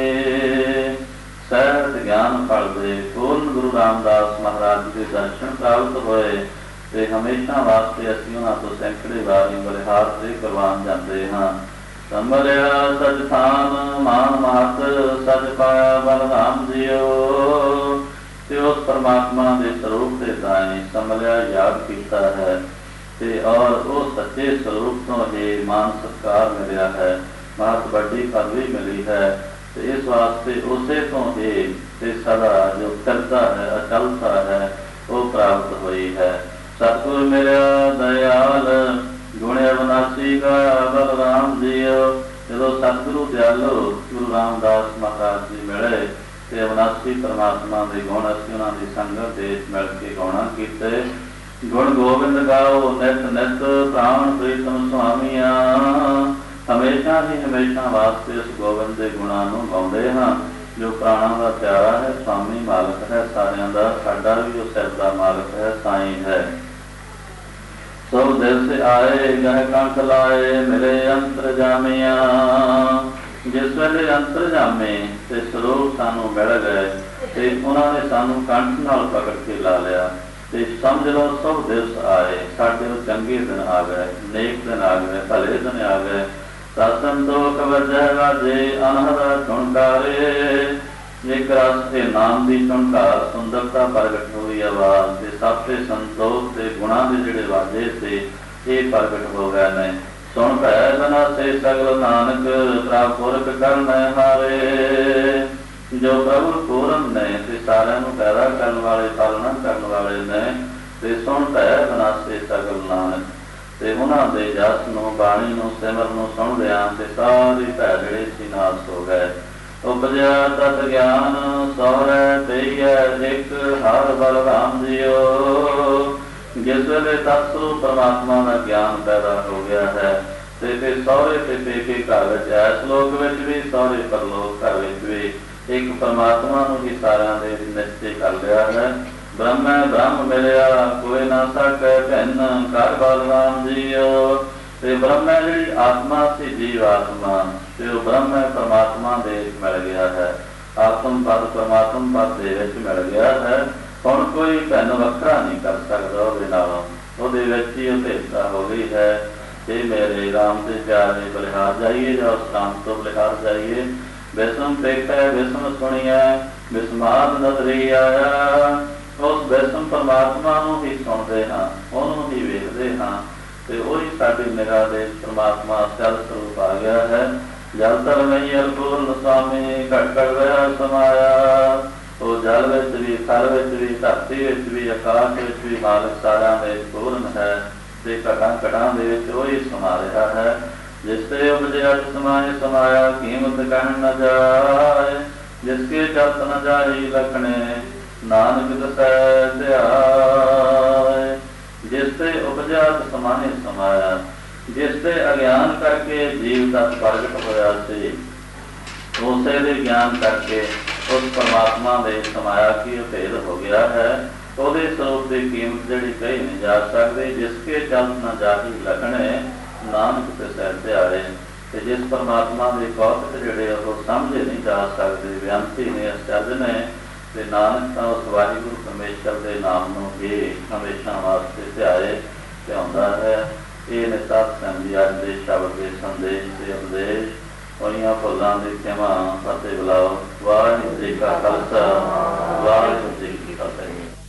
S1: सहत ज्ञान फल दे पूर्ण गुरु रामदास महाराज के दर्शन प्राप्त होए, ते हमेशा वास्ते असीं उन्हां तो सैकड़े वारी बलिहार से करवान जाते हाँ। संभलिया सच थान, मान महत सच पाया बलराम जियो। ते उस परमात्मा के स्वरूप के ताई संभलिया याद किया है, ते और उस सच्चे स्वरूप तो ही मान सत्कार मिलिया है, बहुत बड़ी पदवी मिली है। तो इस वास्ते उसे तो ही ते सदा जो करता है, अचलता है, वो प्राप्त हुई है। सतगुर मिलिया दयाल, गुण अविनाशी का बलराम जियो। जो सतगुरु दयालो गुरु रामदास महाराज जी मिले, ते अविनाशी परमात्मा के गुण असीं उन्हां दी संगत देश मिल के गौणा कीते। गुण गोविंद गाओ नित नित, प्राण प्रीतम स्वामिया। हमेशा ही हमेशा वास्ते उस गोविंद के गुणों को गाउंदे हाँ, जो प्राणों का प्यारा है, स्वामी मालक है सारियां दा। साडा भी उस सिर का मालक है, साईं है। सब दिल से आए गह कंठ लाए, मिले अंतर जामिया। जिस वेले अंतर जामे ते स्वरूप सानू मिल गए, ते उन्होंने सानू कंठ नाल पकड़ के ला लिया। ते समझ लो सब दिवस आए, साडे चंगे दिन आ गए, नेक दिन आ गए, भले दिन आ गए। सतसंतोख वजह वाजे अनहद चुणकारे। एक रस के नाम की चुणकार, सुंदरता प्रगट हुई आवाज, ते साते संतोख के गुणा के जिहड़े वाजे से ये प्रगट हो गए ने। सुन भै बना से सगल नानक, प्रभ पुरख करन हारे। जो प्रभु पूर्ण ने, ते सारिਆਂ ਨੂੰ पैदा करने वाले, पालना करने वाले ने। ते सुन भै बना से सगल नानक, ते उन्हां दे जस नूं, बाणी नूं, सिमर नूं सुणदिआं ते सारी भै ਜਿਹੜੇ ਸੀ ਨਾਸ ਹੋ गए। उपजया तत ज्ञान, सौरै पईयै एक हर बलराम जियो। जिस वेले तत्स्वरूप परमात्मा का ज्ञान पैदा हो गया है, ते फिर सौरे ते पेके घर विच, इस लोक विच भी सौरे परलोक घर विच भी एक परमात्मा नूं ही सारिआं दे निश्चय कर लिया है। ब्रह्म ब्रह्म मिलिया, कोई ना सकै भिन्न, कर बलराम जियो। ਤੇ ਬ੍ਰਹਮ ਹੈ ਜਿਹੜੀ ਆਤਮਾ ਸੀ, ਜੀਵ ਆਤਮਾ, ਤੇ ਉਹ ਬ੍ਰਹਮ ਹੈ ਪਰਮਾਤਮਾ ਦੇ ਵਿੱਚ ਮਿਲ ਗਿਆ ਹੈ। ਆਤਮ ਪਦ ਪਰਮਾਤਮ ਪਦ ਦੇ ਵਿੱਚ ਮਿਲ ਗਿਆ ਹੈ। ਹੁਣ ਕੋਈ ਭਿੰਨ ਵੱਖਰਾ ਨਹੀਂ ਕਰ ਸਕਦਾ ਉਹਦੇ ਨਾਲੋਂ, ਉਹਦੇ ਵਿੱਚ ਹੀ ਅਭੇਦਤਾ ਹੋ ਗਈ ਹੈ। ਇਹ ਮੇਰੇ ਰਾਮ ਦੇ ਪਿਆਰੇ ਬਲਿਹਾਰ ਜਾਈਏ ਜਾਂ ਉਸ ਰਾਮ ਤੋਂ ਬਲਿਹਾਰ ਜਾਈਏ। ਵਿਸਮ ਦੇਖਿਆ ਵਿਸਮ ਸੁਣੀਐ, ਵਿਸਮਾਦ ਨਜ਼ਰੀ ਆਇਆ। ਉਸ ਵਿਸਮ ਪਰਮਾਤਮਾ ਨੂੰ ਹੀ ਸੁਣਦੇ ਹਾਂ, ਉਹਨੂੰ ਹੀ ਵੇਖਦੇ ਹਾਂ, ਤੇ ਉਹੀ ਸਾਡੀ ਨਿਗਾਹ ਦੇ ਪਰਮਾਤਮਾ ਅਸਲ ਸਰੂਪ ਆ ਗਿਆ ਹੈ। ਜਲ ਤਲ ਨਹੀਂ ਅਲਪੂਰਨ ਸੁਆਮੀ ਘਟ ਘਟ ਰਿਹਾ ਸਮਾਇਆ। ਉਹ ਜਲ ਵਿੱਚ ਵੀ, ਥਲ ਵਿੱਚ ਵੀ, ਧਰਤੀ ਵਿੱਚ ਵੀ, ਆਕਾਸ਼ ਵਿੱਚ ਵੀ ਮਾਲਕ ਸਾਰਿਆਂ ਦੇ ਪੂਰਨ ਹੈ, ਤੇ ਘਟਾਂ ਘਟਾਂ ਦੇ ਵਿੱਚ ਉਹੀ ਸਮਾ ਰਿਹਾ ਹੈ। ਜਿਸ ਤੇ ਉਪਜਿਆ ਸਮਾਏ ਸਮਾਇਆ, ਕੀਮਤ ਕਹਿਣ न ਜਾਏ। ਜਿਸਕੇ ਜਤ ਨ ਜਾਈ ਲਖਣੇ, ਨਾਨਕ ਦਸੈ ਧਿਆਏ। ਜਿਸ ਤੇ ਉਪਜਿਆ ਸਮਾਏ ਸਮਾਇਆ, ਜਿਸ ਤੇ ਅਗਿਆਨ ਕਰਕੇ ਜੀਵ ਦਾ ਪ੍ਰਗਟ ਹੋਇਆ ਸੀ, ਉਸੇ ਦੇ ਗਿਆਨ ਕਰਕੇ ਉਸ ਪਰਮਾਤਮਾ ਦੇ ਸਮਾਇਆ ਕੀ ਭੇਦ ਹੋ ਗਿਆ ਹੈ। ਉਹਦੇ ਸਰੂਪ ਦੀ ਕੀਮਤ ਜਿਹੜੀ ਕਹੀ ਨਹੀਂ ਜਾ ਸਕਦੀ। ਜਿਸਕੇ ਚਲਤ ਨਾ ਜਾਹੀ ਲਖਣੇ, ਨਾਨਕ ਤੇ ਸਹਿ ਧਿਆਏ। ਤੇ ਜਿਸ ਪਰਮਾਤਮਾ ਦੇ ਕੌਤਕ ਜਿਹੜੇ ਉਹ ਸਮਝੇ ਨਹੀਂ ਜਾ ਸਕਦੇ, ਬੇਅੰਤੀ ਨੇ, ਅਚਰਜ ਨੇ, ਤੇ ਨਾਨਕ ਤਾਂ ਉਸ ਵਾਹਿਗੁਰੂ ਪਰਮੇਸ਼ਰ ਦੇ ਨਾਮ ਨੂੰ ਹੀ ਹਮੇਸ਼ਾ ਵਾਸਤੇ ਧਿਆਏ, ਧਿਆਉਂਦਾ ਹੈ। ਇਹ ਨੇ ਸਾਧ ਸੰਗਤ ਜੀ ਅੱਜ ਦੇ ਸ਼ਬਦ ਦੇ ਸੰਦੇਸ਼ ਤੇ ਉਪਦੇਸ਼। ਹੋਈਆਂ ਭੁੱਲਾਂ ਦੀ ਖਿਮਾ, ਫਤਿਹ ਬੁਲਾਓ। ਵਾਹਿਗੁਰੂ ਜੀ ਕਾ ਖਾਲਸਾ, ਵਾਹਿਗੁਰੂ ਜੀ ਕੀ ਫਤਿਹ।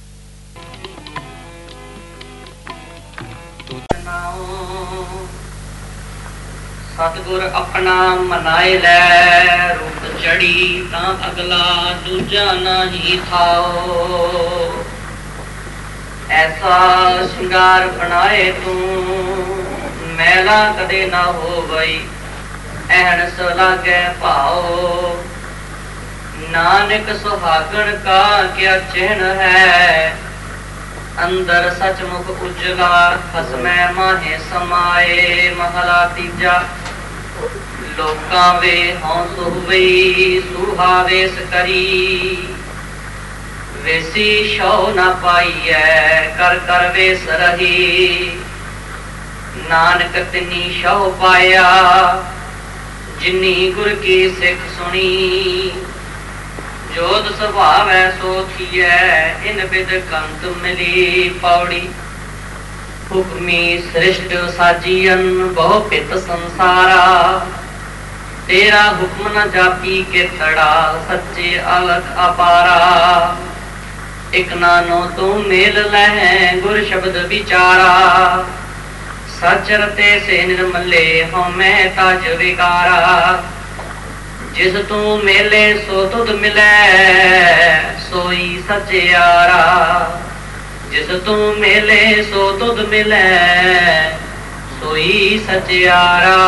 S2: ਸਤਿਗੁਰ ਆਪਣਾ ਮਨਾਏ ਲੈ, ਰੁੱਤ ਚੜੀ ਤਾਂ ਅਗਲਾ ਦੂਜਾ ਨਹੀਂ ਥਾਓ। ਐਸਾ ਸ਼ਿੰਗਾਰ ਬਣਾਏ ਤੂੰ, ਮੈਲਾ ਕਦੇ ਨਾ ਹੋਵਈ, ਐਹਨਸ ਲਾਗੇ ਭਾਓ। ਨਾਨਕ ਸੁਹਾਗਣ ਕਾ ਕਿਆ ਚਿਹਨ ਹੈ, ਅੰਦਰ ਸਚਮੁਖ ਉਜਲਾ, ਖਸਮੈ ਮਾਹੇ ਸਮਾਏ। ਮਹਲਾ ਤੀਜਾ। ਲੋਕਾਂ ਵੇ ਹਉ ਸੁਹਵਈ, ਸੂਹਾ ਵੇਸ ਕਰੀ, ਵੇਸੀ ਸ਼ਉ ਨਾ ਪਾਈਐ, ਕਰ ਕਰ ਵੇਸ ਰਹੀ। ਨਾਨਕ ਤਿਨੀ ਸ਼ਉ ਪਾਇਆ, ਜਿਨੀ ਗੁਰ ਕੀ ਸਿੱਖ ਸੁਣੀ। ਜੋਤ ਸੁਭਾਵੈ ਸੋ ਥੀਐ, ਇਨ ਬਿਦ ਕੰਤ ਮਿਲੀ। ਪੌੜੀ। ਹੁਕਮੀ ਸ੍ਰਿਸ਼ਟ ਸਾਜੀਅਨ, ਬਹੁ ਪਿਤ ਸੰਸਾਰਾ। ਤੇਰਾ ਹੁਕਮ ਨ ਜਾਪੀ ਕੇਤੜਾ, ਸੱਚੇ ਅਲਖ ਅਪਾਰਾ। ਇਕ ਨਾਨੋ ਤੂੰ ਮੇਲ ਲੈ, ਗੁਰ ਸ਼ਬਦ ਵਿਚਾਰਾ। ਸਚ ਰਤੇ ਸੇ ਨਿਰਮਲੇ, ਹਉਮੈ ਤਜ ਵਿਕਾਰਾ। ਜਿਸ ਤੂੰ ਮੇਲੇ ਸੋ ਤੁਧ ਮਿਲੈ, ਸੋਈ ਸਚਿਆਰਾ। ਜਿਸ ਤੂੰ ਮੇਲੇ ਸੋ ਤੁਧ ਮਿਲੈ, ਸੋਈ ਸਚਿਆਰਾ।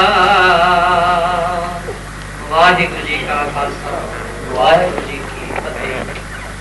S2: ਵਾਹਿਗੁਰੂ ਜੀ ਕਾ ਖਾਲਸਾ, ਵਾਹਿਗੁਰੂ ਜੀ ਕੀ ਫਤਿਹ।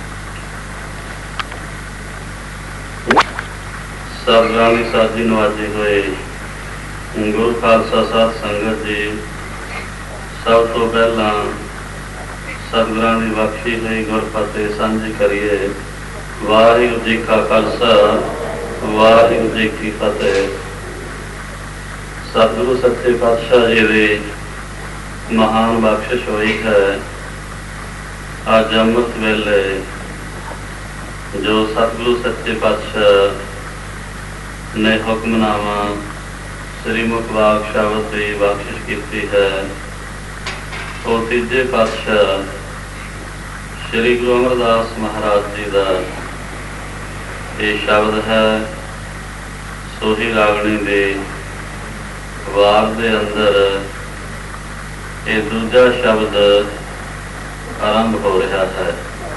S1: ਸਰਗਾਮੀ ਸਾਜੀ ਨਵਾਜੇ ਹੋਏ ਗੁਰੂ ਖਾਲਸਾ ਸਾਧ ਸੰਗਤ ਜੀ, ਸਭ ਤੋਂ ਪਹਿਲਾਂ ਸਤਿਗੁਰਾਂ ਦੀ ਬਖਸ਼ੀ ਹੋਈ ਗੁਰਫਤਿਹ ਸਾਂਝੀ ਕਰੀਏ। ਵਾਹਿਗੁਰੂ ਜੀ ਕਾ ਖਾਲਸਾ, ਵਾਹਿਗੁਰੂ ਜੀ ਕੀ ਫਤਿਹ। ਸਤਿਗੁਰੂ ਸੱਚੇ ਪਾਤਸ਼ਾਹ ਜੀ ਦੀ ਮਹਾਨ ਬਖਸ਼ਿਸ਼ ਹੋਈ ਹੈ। ਅੱਜ ਅੰਮ੍ਰਿਤ ਵੇਲੇ ਜੋ ਸਤਿਗੁਰੂ ਸੱਚੇ ਪਾਤਸ਼ਾਹ ਨੇ ਹੁਕਮਨਾਮਾ ਸ੍ਰੀ ਮੁਖਵਾਕ ਸ਼ਬਦ ਦੀ ਬਖਸ਼ਿਸ਼ ਕੀਤੀ ਹੈ, ਉਹ ਤੀਜੇ ਪਾਤਸ਼ਾਹ ਸ੍ਰੀ ਗੁਰੂ ਅਮਰਦਾਸ ਮਹਾਰਾਜ ਜੀ ਦਾ ਇਹ ਸ਼ਬਦ ਹੈ। ਸੋਹੀ ਰਾਗਣੀ ਦੇ ਵਾਰ ਦੇ ਅੰਦਰ ਇਹ ਦੂਜਾ ਸ਼ਬਦ ਆਰੰਭ ਹੋ ਰਿਹਾ ਹੈ।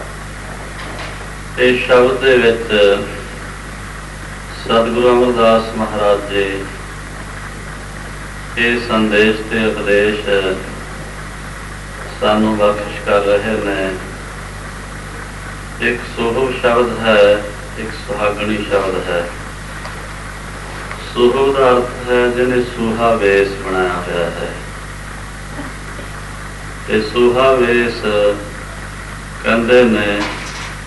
S1: ਇਸ ਸ਼ਬਦ ਦੇ ਵਿੱਚ ਸਤਿਗੁਰੂ ਅਮਰਦਾਸ ਮਹਾਰਾਜ ਜੀ ਇਹ ਸੰਦੇਸ਼ ਤੇ ਉਪਦੇਸ਼ ਸਾਨੂੰ ਬਖਸ਼ਿਸ਼ ਕਰ ਰਹੇ ਨੇ। ਇੱਕ ਸੋਹਵ ਸ਼ਬਦ ਹੈ, ਇੱਕ ਸੁਹਾਗਣੀ ਸ਼ਬਦ ਹੈ। ਸੋਹਵ ਦਾ ਅਰਥ ਹੈ ਜਿਹਨੇ ਸੂਹਾ ਵੇਸ ਬਣਾਇਆ ਹੋਇਆ ਹੈ। ਤੇ ਸੂਹਾ ਵੇਸ ਕਹਿੰਦੇ ਨੇ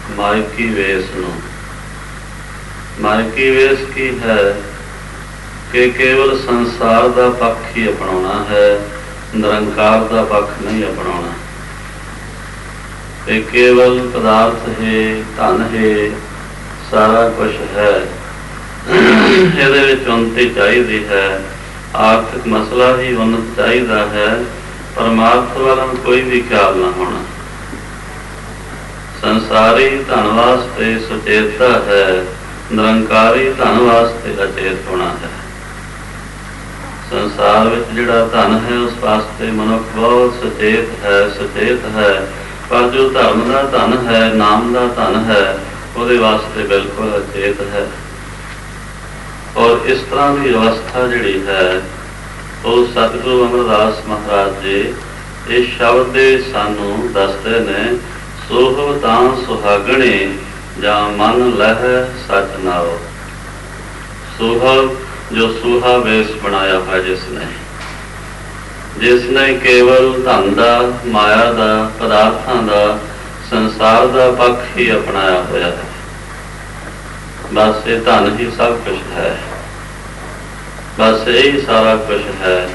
S1: ਮਾਇਕੀ ਵੇਸ ਨੂੰ। ਮਾਇਕੀ ਵੇਸ ਕੀ ਹੈ ਕਿ ਕੇਵਲ ਸੰਸਾਰ ਦਾ ਪੱਖ ਹੀ ਅਪਣਾਉਣਾ ਹੈ, ਨਿਰੰਕਾਰ ਦਾ ਪੱਖ ਨਹੀਂ ਅਪਣਾਉਣਾ। ਇਹ ਕੇਵਲ ਪਦਾਰਥ ਹੈ, ਧਨ ਹੈ, ਸਾਰਾ ਕੁਝ ਹੈ, ਇਹਦੇ ਵਿੱਚ ਉੱਨਤੀ ਚਾਹੀਦੀ ਹੈ, ਆਰਥਿਕ ਮਸਲਾ ਹੀ ਉੱਨਤ ਚਾਹੀਦਾ ਹੈ, ਪਰਮਾਰਥ ਵੱਲ ਕੋਈ ਵੀ ਖਿਆਲ ਨਾ ਹੋਣਾ। ਸੰਸਾਰੀ ਧਨ ਵਾਸਤੇ ਸੁਚੇਤਤਾ ਹੈ, ਨਿਰੰਕਾਰੀ ਧਨ ਵਾਸਤੇ ਅਚੇਤ ਹੋਣਾ ਹੈ। ਸੰਸਾਰ ਵਿੱਚ ਜਿਹੜਾ ਧਨ ਹੈ ਉਸ ਵਾਸਤੇ ਮਨੁੱਖ ਬਹੁਤ ਸੁਚੇਤ ਹੈ, ਪਰ ਜੋ ਧਰਮ ਦਾ ਧਨ ਹੈ, ਨਾਮ ਦਾ ਧਨ ਹੈ, ਉਹਦੇ ਵਾਸਤੇ ਬਿਲਕੁਲ ਅਚੇਤ ਹੈ। ਔਰ ਇਸ ਤਰ੍ਹਾਂ ਦੀ ਅਵਸਥਾ ਜਿਹੜੀ ਹੈ ਉਹ ਸਤਿਗੁਰੂ ਅਮਰਦਾਸ ਮਹਾਰਾਜ ਜੀ ਇਹ ਸ਼ਬਦ ਦੇ ਸਾਨੂੰ ਦੱਸਦੇ ਨੇ, ਸੋਹਵ ਤਾਂ ਸੁਹਾਗਣੇ ਜਾਂ ਮਨ ਲਹਿ ਸਚ ਨਾਉ। ਸੋਹਵ ਜੋ ਸੂਹਾ ਵੇਸ ਬਣਾਇਆ ਹੋਇਆ ਜਿਸਨੇ ਕੇਵਲ ਧਨ ਦਾ, ਮਾਇਆ ਦਾ, ਪਦਾਰਥਾਂ ਦਾ, ਸੰਸਾਰ ਦਾ ਪੱਖ ਹੀ ਅਪਣਾਇਆ ਹੋਇਆ ਹੈ। ਬਸ ਇਹ ਧਨ ਹੀ ਸਭ ਕੁਝ ਹੈ, ਬਸ ਇਹੀ ਸਾਰਾ ਕੁਝ ਹੈ।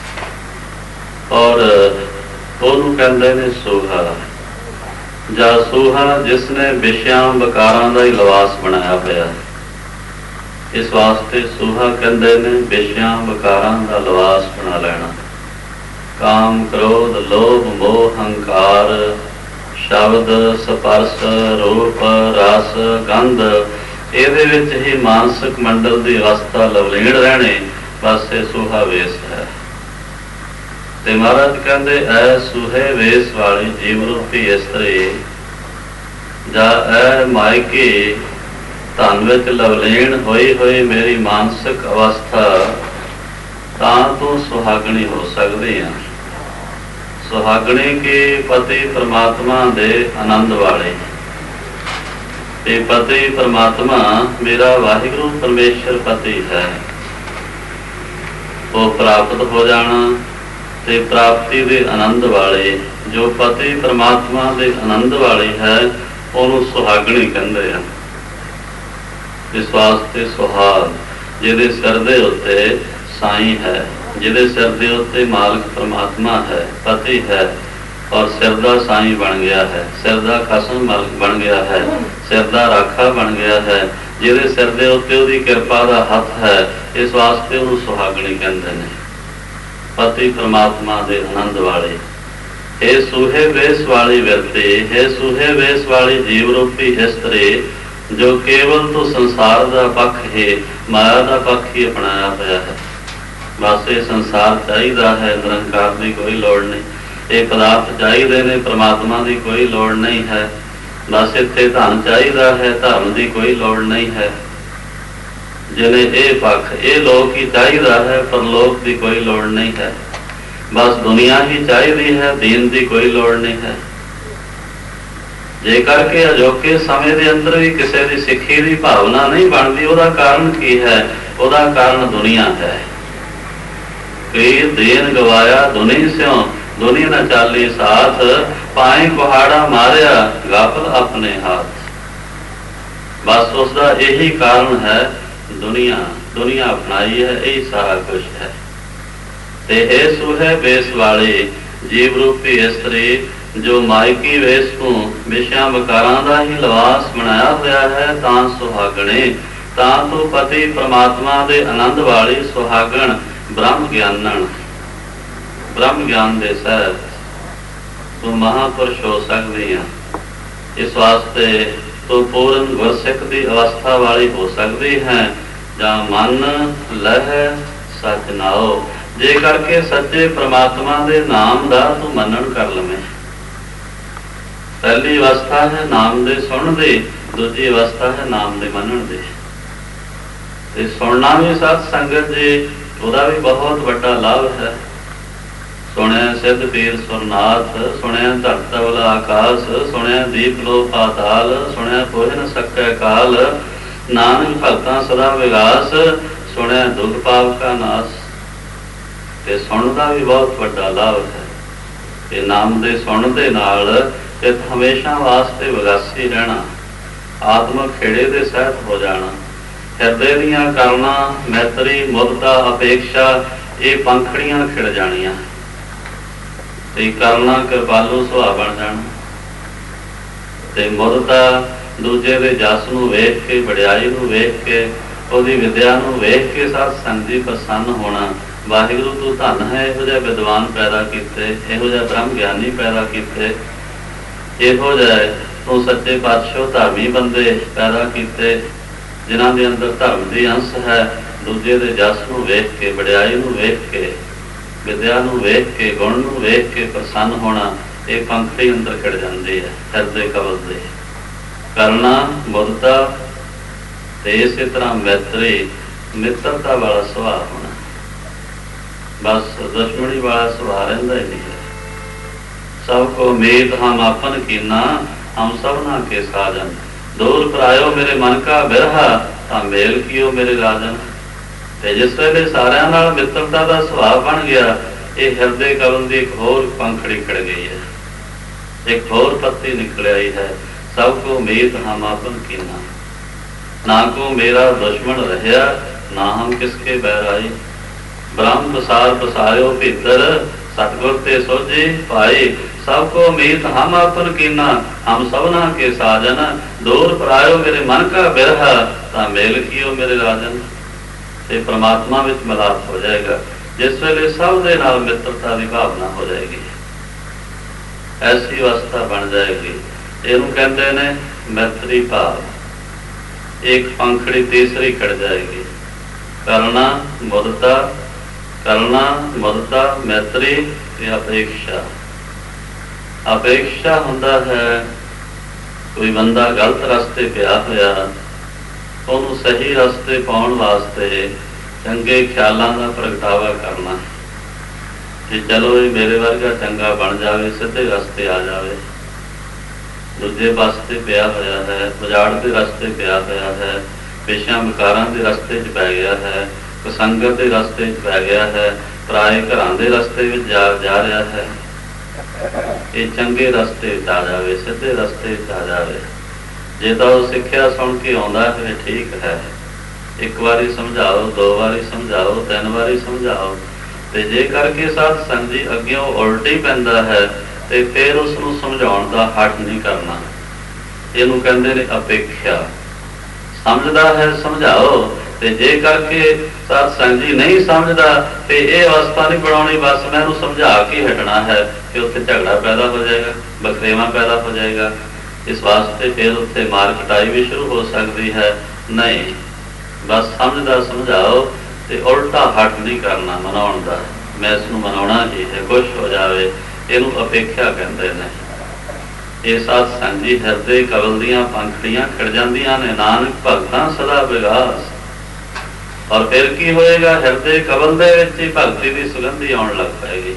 S1: ਔਰ ਉਹਨੂੰ ਕਹਿੰਦੇ ਨੇ ਸੋਹਾ, ਜਾਂ ਸੋਹਾ ਜਿਸਨੇ ਵਿਸ਼ਿਆਂ ਵਿਕਾਰਾਂ ਦਾ ਹੀ ਲਿਬਾਸ ਬਣਾਇਆ ਹੋਇਆ ਹੈ। ਇਸ ਵਾਸਤੇ ਸੋਹਾ ਕਹਿੰਦੇ ਨੇ ਵਿਸ਼ਿਆਂ ਵਿਕਾਰਾਂ ਦਾ ਲਿਬਾਸ ਬਣਾ ਲੈਣਾ। ਕਾਮ, ਕ੍ਰੋਧ, ਲੋਭ, ਮੋਹ, ਹੰਕਾਰ, ਸ਼ਬਦ, ਸਪਰਸ਼, ਰੂਪ, ਰਸ, ਗੰਧ, ਇਹਦੇ ਵਿੱਚ ਹੀ ਮਾਨਸਿਕ ਮੰਡਲ ਦੀ ਅਵਸਥਾ ਲਵਲੀਨ ਰਹਿਣੇ, ਬਸ ਇਹ ਸੋਹਾ ਵੇਸ ਹੈ। ਤੇ ਮਹਾਰਾਜ ਕਹਿੰਦੇ ਐ ਸੂਹੇ ਵੇਸ ਵਾਲੀ ਜੀਵ ਰੂਪੀ ਇਸਤਰੀ, ਜਾਂ ਐ ਮਾਇਕੇ ਧਨ ਵਿੱਚ ਲਵਲੀਨ ਹੋਈ ਮੇਰੀ ਮਾਨਸਿਕ ਅਵਸਥਾ, ਤਾਂ ਤੂੰ ਸੁਹਾਗਣੀ ਹੋ ਸਕਦੀ ਆ। ਸੁਹਾਗਣੀ ਕੇ ਪਤੀ ਪਰਮਾਤਮਾ ਦੇ ਆਨੰਦ ਵਾਲੇ, ਤੇ ਪਤੀ ਪਰਮਾਤਮਾ ਮੇਰਾ ਵਾਹਿਗੁਰੂ ਪਰਮੇਸ਼ਰ ਪਤੀ ਹੈ। ਉਹ ਪ੍ਰਾਪਤ ਹੋ ਜਾਣਾ ਤੇ ਪ੍ਰਾਪਤੀ ਦੇ ਆਨੰਦ ਵਾਲੇ, ਜੋ ਪਤੀ ਪਰਮਾਤਮਾ ਦੇ ਆਨੰਦ ਵਾਲੀ ਹੈ, ਉਹਨੂੰ ਸੁਹਾਗਣੀ ਕਹਿੰਦੇ ਆ। ਇਸ ਵਾਸਤੇ ਸੁਹਾਗ ਜਿਹਦੇ ਸਿਰ ਦੇ ਉੱਤੇ ਸਾਈਂ ਹੈ, ਜਿਹਦੇ ਸਿਰ ਦੇ ਉੱਤੇ ਮਾਲਕ ਪਰਮਾਤਮਾ ਹੈ, ਪਤੀ ਹੈ, ਔਰ ਸਿਰ ਦਾ ਸਾਈਂ ਬਣ ਗਿਆ ਹੈ, ਸਿਰ ਦਾ ਖਸਮ ਮਾਲਕ ਬਣ ਗਿਆ ਹੈ, ਸਿਰ ਦਾ ਰਾਖਾ ਬਣ ਗਿਆ ਹੈ, ਜਿਹਦੇ ਸਿਰ ਦੇ ਉੱਤੇ ਉਹਦੀ ਕਿਰਪਾ ਦਾ ਹੱਥ ਹੈ, ਇਸ ਵਾਸਤੇ ਉਹਨੂੰ ਸੁਹਾਗਣੀ ਕਹਿੰਦੇ ਨੇ। ਪਤੀ ਪਰਮਾਤਮਾ ਦੇ ਆਨੰਦ ਵਾਲੇ, ਇਹ ਸੂਹੇ ਵੇਸ ਵਾਲੀ ਵਿਅਕਤੀ, ਇਹ ਸੂਹੇ ਵੇਸ ਵਾਲੀ ਜੀਵ ਰੂਪੀ ਇਸਤਰੀ, ਜੋ ਕੇਵਲ ਤੋਂ ਸੰਸਾਰ ਦਾ ਪੱਖ ਹੈ, ਮਾਇਆ ਦਾ ਪੱਖ ਹੀ ਅਪਣਾਇਆ ਹੋਇਆ ਹੈ। ਬਸ ਇਹ ਸੰਸਾਰ ਚਾਹੀਦਾ ਹੈ, ਨਿਰੰਕਾਰ ਦੀ ਕੋਈ ਲੋੜ ਨਹੀਂ। ਇਹ ਪਦਾਰਥ ਚਾਹੀਦੇ ਨੇ, ਪਰਮਾਤਮਾ ਦੀ ਕੋਈ ਲੋੜ ਨਹੀਂ ਹੈ। ਬਸ ਇੱਥੇ ਧਨ ਚਾਹੀਦਾ ਹੈ, ਧਰਮ ਦੀ ਕੋਈ ਲੋੜ ਨਹੀਂ ਹੈ। ਜਿਹਨੇ ਇਹ ਪੱਖ, ਇਹ ਲੋਕ ਹੀ ਚਾਹੀਦਾ ਹੈ, ਪਰ ਲੋਕ ਦੀ ਕੋਈ ਲੋੜ ਨਹੀਂ ਹੈ। ਬਸ ਦੁਨੀਆ ਹੀ ਚਾਹੀਦੀ ਹੈ, ਦੀਨ ਦੀ ਕੋਈ ਲੋੜ ਨਹੀਂ ਹੈ। ਜੇਕਰ ਕਿ ਅਜੋਕੇ ਸਮੇਂ ਦੇ ਅੰਦਰ ਵੀ ਕਿਸੇ ਦੀ ਸਿੱਖੀ ਦੀ ਭਾਵਨਾ ਨਹੀਂ ਬਣਦੀ, ਉਹਦਾ ਕਾਰਨ ਕੀ ਹੈ? ਉਹਦਾ ਕਾਰਨ ਦੁਨੀਆ ਹੈ। ਕਿ ਦੇਨ ਗਵਾਇਆ ਦੁਨੀ ਸਿਉ, ਦੁਨੀ ਨ ਚਾਲੀ ਸਾਥ, ਪਾਏ ਕੁਹਾੜਾ ਮਾਰਿਆ ਗਾਫਲ ਆਪਣੇ ਹੱਥ। ਬਸ ਉਸਦਾ ਇਹੀ ਕਾਰਨ ਹੈ, ਦੁਨੀਆ ਅਪਣਾਈ ਹੈ, ਇਹੀ ਸਾਰਾ ਕੁਝ ਹੈ। ਤੇ ਇਹ ਸੂਹੇ ਵੇਸ ਵਾਲੇ ਜੀਵ ਰੂਪੀ ਇਸਤਰੀ, ਜੋ ਮਾਇਕੀ ਵੇਸ ਤੋਂ ਵਿਸ਼ਿਆਂ ਵਿਕਾਰਾਂ ਦਾ ਹੀ ਲਿਬਾਸ ਬਣਾਇਆ ਹੋਇਆ ਹੈ, ਤਾਂ ਸੁਹਾਗਣੇ, ਤਾਂ ਤੂੰ ਪਤੀ ਪਰਮਾਤਮਾ ਦੇ ਆਨੰਦ ਵਾਲੀ ਸੁਹਾਗਣ, ਬ੍ਰਹਮ ਗਿਆਨਣ, ਬ੍ਰਹਮ ਗਿਆਨ ਦੇ ਸਹਿਤ ਤੂੰ ਮਹਾਂਪੁਰਸ਼ ਹੋ ਸਕਦੀ ਆ। ਇਸ ਵਾਸਤੇ ਤੂੰ ਪੂਰਨ ਗੁਰਸਿੱਖ ਦੀ ਅਵਸਥਾ ਵਾਲੀ ਹੋ ਸਕਦੀ ਹੈ। ਜਾਂ ਮਨ ਲਹਿ ਸਚ ਨਾਉ, ਜੇ ਕਰਕੇ ਸੱਚੇ ਪ੍ਰਮਾਤਮਾ ਦੇ ਨਾਮ ਦਾ ਤੂੰ ਮੰਨਣ ਕਰ ਲਵੇਂ। ਪਹਿਲੀ ਅਵਸਥਾ ਹੈ ਨਾਮ ਦੇ ਸੁਣਨ ਦੀ, ਦੂਜੀ ਅਵਸਥਾ ਹੈ ਨਾਮ ਦੇ ਮੰਨਣ ਦੀ। ਤੇ ਸੁਣਨਾ ਵੀ ਸਤ ਸੰਗਤ ਜੀ, ਉਹਦਾ ਵੀ ਬਹੁਤ ਵੱਡਾ ਲਾਭ ਹੈ। ਸੁਣਿਆ ਸਿੱਧ ਪੀਰ ਸੁਰਨਾਥ, ਸੁਣਿਆ ਧਰਤ ਤਵਲ ਆਕਾਸ਼, ਸੁਣਿਆ ਦੀਪ ਲੋ ਪਾਤਾਲ, ਸੁਣਿਆ ਕੋਹ ਨ ਸਕੈ ਕਾਲ, ਨਾਨਕ ਭਗਤਾਂ ਸਦਾ ਵਿਗਾਸ, ਸੁਣਿਆ ਦੁਖ ਪਾਪ ਕਾ ਨਾਸ। ਤੇ ਸੁਣਨ ਦਾ ਵੀ ਬਹੁਤ ਵੱਡਾ ਲਾਭ ਹੈ। ਤੇ ਨਾਮ ਦੇ ਸੁਣਨ ਦੇ ਨਾਲ ਚਿੱਤ ਹਮੇਸ਼ਾ ਵਾਸਤੇ ਵਿਗਾਸੀ ਰਹਿਣਾ, ਆਤਮਕ ਖੇੜੇ ਦੇ ਸਹਿਤ ਹੋ ਜਾਣਾ। ਹਿਰਦੇ ਦੀਆਂ ਕਰਨਾ, ਮੈਤਰੀ, ਮੁਦਤਾ, ਅਪੇक्षा ਇਹ ਪੰਖੜੀਆਂ ਖਿੜ ਜਾਣੀਆਂ ਤੇ ਕਰਨਾ ਕਿਰਪਾਲੂ ਸੁਭਾਅ ਬਣ ਜਾਣਾ ਤੇ ਮੁਦਤਾ ਦੂਜੇ ਦੇ ਜਸ ਨੂੰ ਵੇਖ ਕੇ, ਵਡਿਆਈ ਨੂੰ ਵੇਖ ਕੇ, ਉਹਦੀ ਵਿਦਿਆ ਨੂੰ ਵੇਖ ਕੇ ਸਾਧ ਸੰਗਤ ਜੀ ਪ੍ਰਸੰਨ ਹੋਣਾ। ਵਾਹਿਗੁਰੂ ਤੂੰ ਧੰਨ ਹੈ, ਇਹੋ ਜਿਹੇ ਵਿਦਵਾਨ ਪੈਦਾ ਕੀਤੇ, ਇਹੋ ਜਿਹਾ ਬ੍ਰਹਮ ਗਿਆਨੀ ਪੈਦਾ ਕੀਤੇ, ਇਹੋ ਜਿਹੇ ਤੂੰ ਸੱਚੇ ਪਾਤਸ਼ਾਹ ਧਰਮੀ ਬੰਦੇ ਪੈਦਾ ਕੀਤੇ ਜਿਨ੍ਹਾਂ ਦੇ ਅੰਦਰ ਧਰਮ ਦੀ ਅੰਸ਼ ਹੈ। ਦੂਜੇ ਦੇ ਜਸ ਨੂੰ ਵੇਖ ਕੇ, ਵਡਿਆਈ ਨੂੰ ਵੇਖ ਕੇ, ਵਿਦਿਆ ਨੂੰ ਵੇਖ ਕੇ, ਗੁਣ ਨੂੰ ਵੇਖ ਕੇ ਪ੍ਰਸੰਨ ਹੋਣਾ ਇਹ ਪੰਖੜੀ ਅੰਦਰ ਖਿੜ ਜਾਂਦੀ ਹੈ ਹਿਰਦੇ ਕਵਲ ਦੇ। ਕਰਨਾ, ਮੁਦਤਾ ਤੇ ਇਸੇ ਤਰ੍ਹਾਂ ਮੈਤਰੀ, ਮਿੱਤਰਤਾ ਵਾਲਾ ਸੁਭਾਅ ਹੋਣਾ। ਬਸ ਦੁਸ਼ਮਣੀ ਵਾਲਾ ਸੁਭਾਅ ਰਹਿੰਦਾ ਹੀ ਨਹੀਂ ਹੈ। ਸਭ ਕੋ ਮੇਦ ਹਮ ਆਪਨ ਕੀਨਾ, ਹਮ ਸਭਨਾ ਕੇ ਸਾਜਨ। ਦੂਰ ਪਰਾਇਓ ਮੇਰੇ ਮਨ ਕਾ ਬਿਰਹਾ, ਤਾਂ ਮੇਲ ਕੀਓ ਮੇਰੇ ਰਾਜਨ। ਤੇ ਜਿਸ ਵੇਲੇ ਸਾਰਿਆਂ ਨਾਲ ਮਿੱਤਰਤਾ ਦਾ ਸੁਭਾਅ ਬਣ ਗਿਆ, ਇਹ ਹਿਰਦੇ ਕਵਲ ਦੀ ਇੱਕ ਹੋਰ ਪੰਖੜੀ ਖਿੜ ਗਈ ਹੈ, ਇੱਕ ਹੋਰ ਪੱਤੀ ਨਿਕਲ ਆਈ ਹੈ। ਸਭ ਕੋ ਮੇਦ ਹਮ ਆਪਨ ਕੀਨਾ, ਨਾ ਕੋ ਮੇਰਾ ਦੁਸ਼ਮਣ ਰਹਿਆ, ਨਾ ਹਮ ਕਿਸਕੇ ਬੈਰ ਆਏ। ਬ੍ਰਹਮ ਬਸਾਰ ਬਸਾਇਓ ਭੀਤਰ, ਸਤਿਗੁਰ ਤੇ ਸੋਝੀ ਪਾਈ। ਸਭ ਕੋ ਮੀਤ ਹਮ ਆਪਨ ਕੀਨਾ, ਹਮ ਸਭਨਾ ਕੇ ਸਾਜਨ। ਦੂਰ ਪਰਾਇਓ ਮੇਰੇ ਮਨ ਕਾ ਬਿਰਹਾ, ਤਾਂ ਮੇਲ ਕੀਓ ਮੇਰੇ ਰਾਜਨ। ਤੇ ਪ੍ਰਮਾਤਮਾ ਵਿੱਚ ਮਿਲਾਪ ਹੋ ਜਾਏਗਾ ਜਿਸ ਵੇਲੇ ਸਭ ਦੇ ਨਾਲ ਮਿੱਤਰਤਾ ਦੀ ਭਾਵਨਾ ਹੋ ਜਾਏਗੀ, ਐਸੀ ਅਵਸਥਾ ਬਣ ਜਾਏਗੀ। ਇਹਨੂੰ ਕਹਿੰਦੇ ਨੇ ਮੈਤਰੀ ਭਾਵ। ਇੱਕ ਪੰਖੜੀ ਤੀਸਰੀ ਖੜ ਜਾਏਗੀ, ਕਰਨਾ, ਮੁਦਤਾ, ਕਰਨਾ, ਮੁਦਤਾ, ਮੈਤਰੀ ਤੇ ਅਪੇक्षा। ਅਪੇक्षा ਹੁੰਦਾ ਹੈ ਕੋਈ ਬੰਦਾ ਗਲਤ ਰਸਤੇ ਪਿਆ ਹੋਇਆ, ਉਹਨੂੰ ਸਹੀ ਰਸਤੇ ਪਾਉਣ ਵਾਸਤੇ ਚੰਗੇ ਖਿਆਲਾਂ ਦਾ ਪ੍ਰਗਟਾਵਾ ਕਰਨਾ ਕਿ ਚਲੋ ਇਹ ਮੇਰੇ ਵਰਗਾ ਚੰਗਾ ਬਣ ਜਾਵੇ, ਸਿੱਧੇ ਰਸਤੇ ਆ ਜਾਵੇ। ਦੂਜੇ ਪਾਸੇ ਪਿਆ ਹੋਇਆ ਹੈ, ਉਜਾੜ ਦੇ ਰਸਤੇ ਪਿਆ ਹੋਇਆ ਹੈ, ਪੇਸ਼ਾਂ ਵਿਕਾਰਾਂ ਦੇ ਰਸਤੇ 'ਚ ਪੈ ਗਿਆ ਹੈ, ਕੁਸੰਗਤ ਦੇ ਰਸਤੇ 'ਚ ਪੈ ਗਿਆ ਹੈ, ਪਰਾਏ ਘਰਾਂ ਦੇ ਰਸਤੇ ਵਿੱਚ ਜਾ ਰਿਹਾ ਹੈ। ਇਹ ਚੰਗੇ ਰਸਤੇ 'ਚ ਆ ਜਾਵੇ, ਸਿੱਧੇ ਰਸਤੇ 'ਚ ਆ ਜਾਵੇ। ਜੇ ਤਾਂ ਉਹ ਸਿੱਖਿਆ ਸੁਣ ਕੇ ਆਉਂਦਾ ਫਿਰ ਠੀਕ ਹੈ, ਇੱਕ ਵਾਰੀ ਸਮਝਾਓ, ਦੋ ਵਾਰੀ ਸਮਝਾਓ, ਤਿੰਨ ਵਾਰੀ ਸਮਝਾਓ। ਤੇ ਜੇ ਕਰਕੇ ਸਾਧ ਸੰਗਤ ਜੀ ਅੱਗੇ ਉਹ ਉਲਟੀ ਪੈਂਦਾ ਹੈ ਤੇ ਫਿਰ ਉਸ ਨੂੰ ਸਮਝਾਉਣ ਦਾ ਹੱਠ ਨਹੀਂ ਕਰਨਾ। ਇਹਨੂੰ ਕਹਿੰਦੇ ਨੇ ਅਪੇକ୍ଷା। ਸਮਝਦਾ ਹੈ ਸਮਝਾਓ, ਤੇ ਜੇ ਕਰਕੇ ਸਾਧ ਸੰਗਤ ਜੀ ਨਹੀਂ ਸਮਝਦਾ ਤੇ ਇਹ ਅਵਸਥਾ ਨਹੀਂ ਬਣਾਉਣੀ ਬਸ ਮੈਂ ਇਹਨੂੰ ਸਮਝਾ ਕੇ ਹਟਣਾ ਹੈ ਕਿ ਉੱਥੇ ਝਗੜਾ ਪੈਦਾ ਹੋ ਜਾਏਗਾ, ਬਖਰੇਵਾਂ ਪੈਦਾ ਹੋ ਜਾਏਗਾ। ਇਸ ਵਾਸਤੇ ਫਿਰ ਉੱਥੇ ਮਾਰ ਕਟਾਈ ਵੀ ਸ਼ੁਰੂ ਹੋ ਸਕਦੀ ਹੈ। ਨਹੀਂ, ਬਸ ਸਮਝਦਾ ਸਮਝਾਓ ਤੇ ਉਲਟਾ ਹੱਠ ਨਹੀਂ ਕਰਨਾ ਮਨਾਉਣ ਦਾ। ਮੈਂ ਇਸ ਨੂੰ ਮਨਾਉਣਾ ਹੀ ਹੈ, ਖੁਸ਼ ਹੋ ਜਾਵੇ, ਇਹਨੂੰ ਅਪੇକ୍ଷା ਕਹਿੰਦੇ ਨੇ। ਇਹ ਸਾਧ ਸੰਗਤ ਜੀ ਹਿਰਦੇ ਕਵਲ ਦੀਆਂ ਪੰਖੜੀਆਂ ਖਿੜ ਜਾਂਦੀਆਂ ਨੇ, ਨਾਨਕ ਭਗਤਾਂ ਸਦਾ ਵਿਗਾਸ। ਔਰ ਫਿਰ ਕੀ ਹੋਏਗਾ, ਹਿਰਦੇ ਕਵਲ ਦੇ ਵਿੱਚ ਹੀ ਭਗਤੀ ਦੀ ਸੁਗੰਧੀ ਆਉਣ ਲੱਗ ਪਏਗੀ।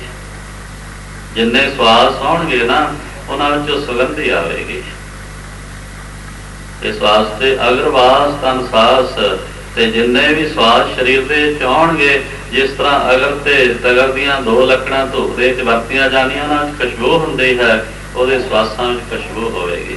S1: ਜਿੰਨੇ ਸਵਾਸ ਆਉਣਗੇ ਨਾ ਉਹਨਾਂ ਵਿੱਚੋਂ ਸੁਗੰਧੀ ਆਵੇਗੀ। ਇਸ ਵਾਸਤੇ ਅਗਰਵਾਸ ਤਨ ਸਾਸ, ਤੇ ਜਿੰਨੇ ਵੀ ਸਵਾਸ ਸਰੀਰ ਦੇ ਵਿੱਚ ਆਉਣਗੇ, ਜਿਸ ਤਰ੍ਹਾਂ ਅਗਰ ਤੇ ਤਗਰ ਦੀਆਂ ਦੋ ਲੱਕੜਾਂ ਧੂਪ ਦੇ ਵਿੱਚ ਵਰਤੀਆਂ ਜਾਂਦੀਆਂ ਉਹਨਾਂ ਵਿੱਚ ਖੁਸ਼ਬੂ ਹੁੰਦੀ ਹੈ, ਉਹਦੇ ਸਵਾਸਾਂ ਵਿੱਚ ਖੁਸ਼ਬੂ ਹੋਵੇਗੀ।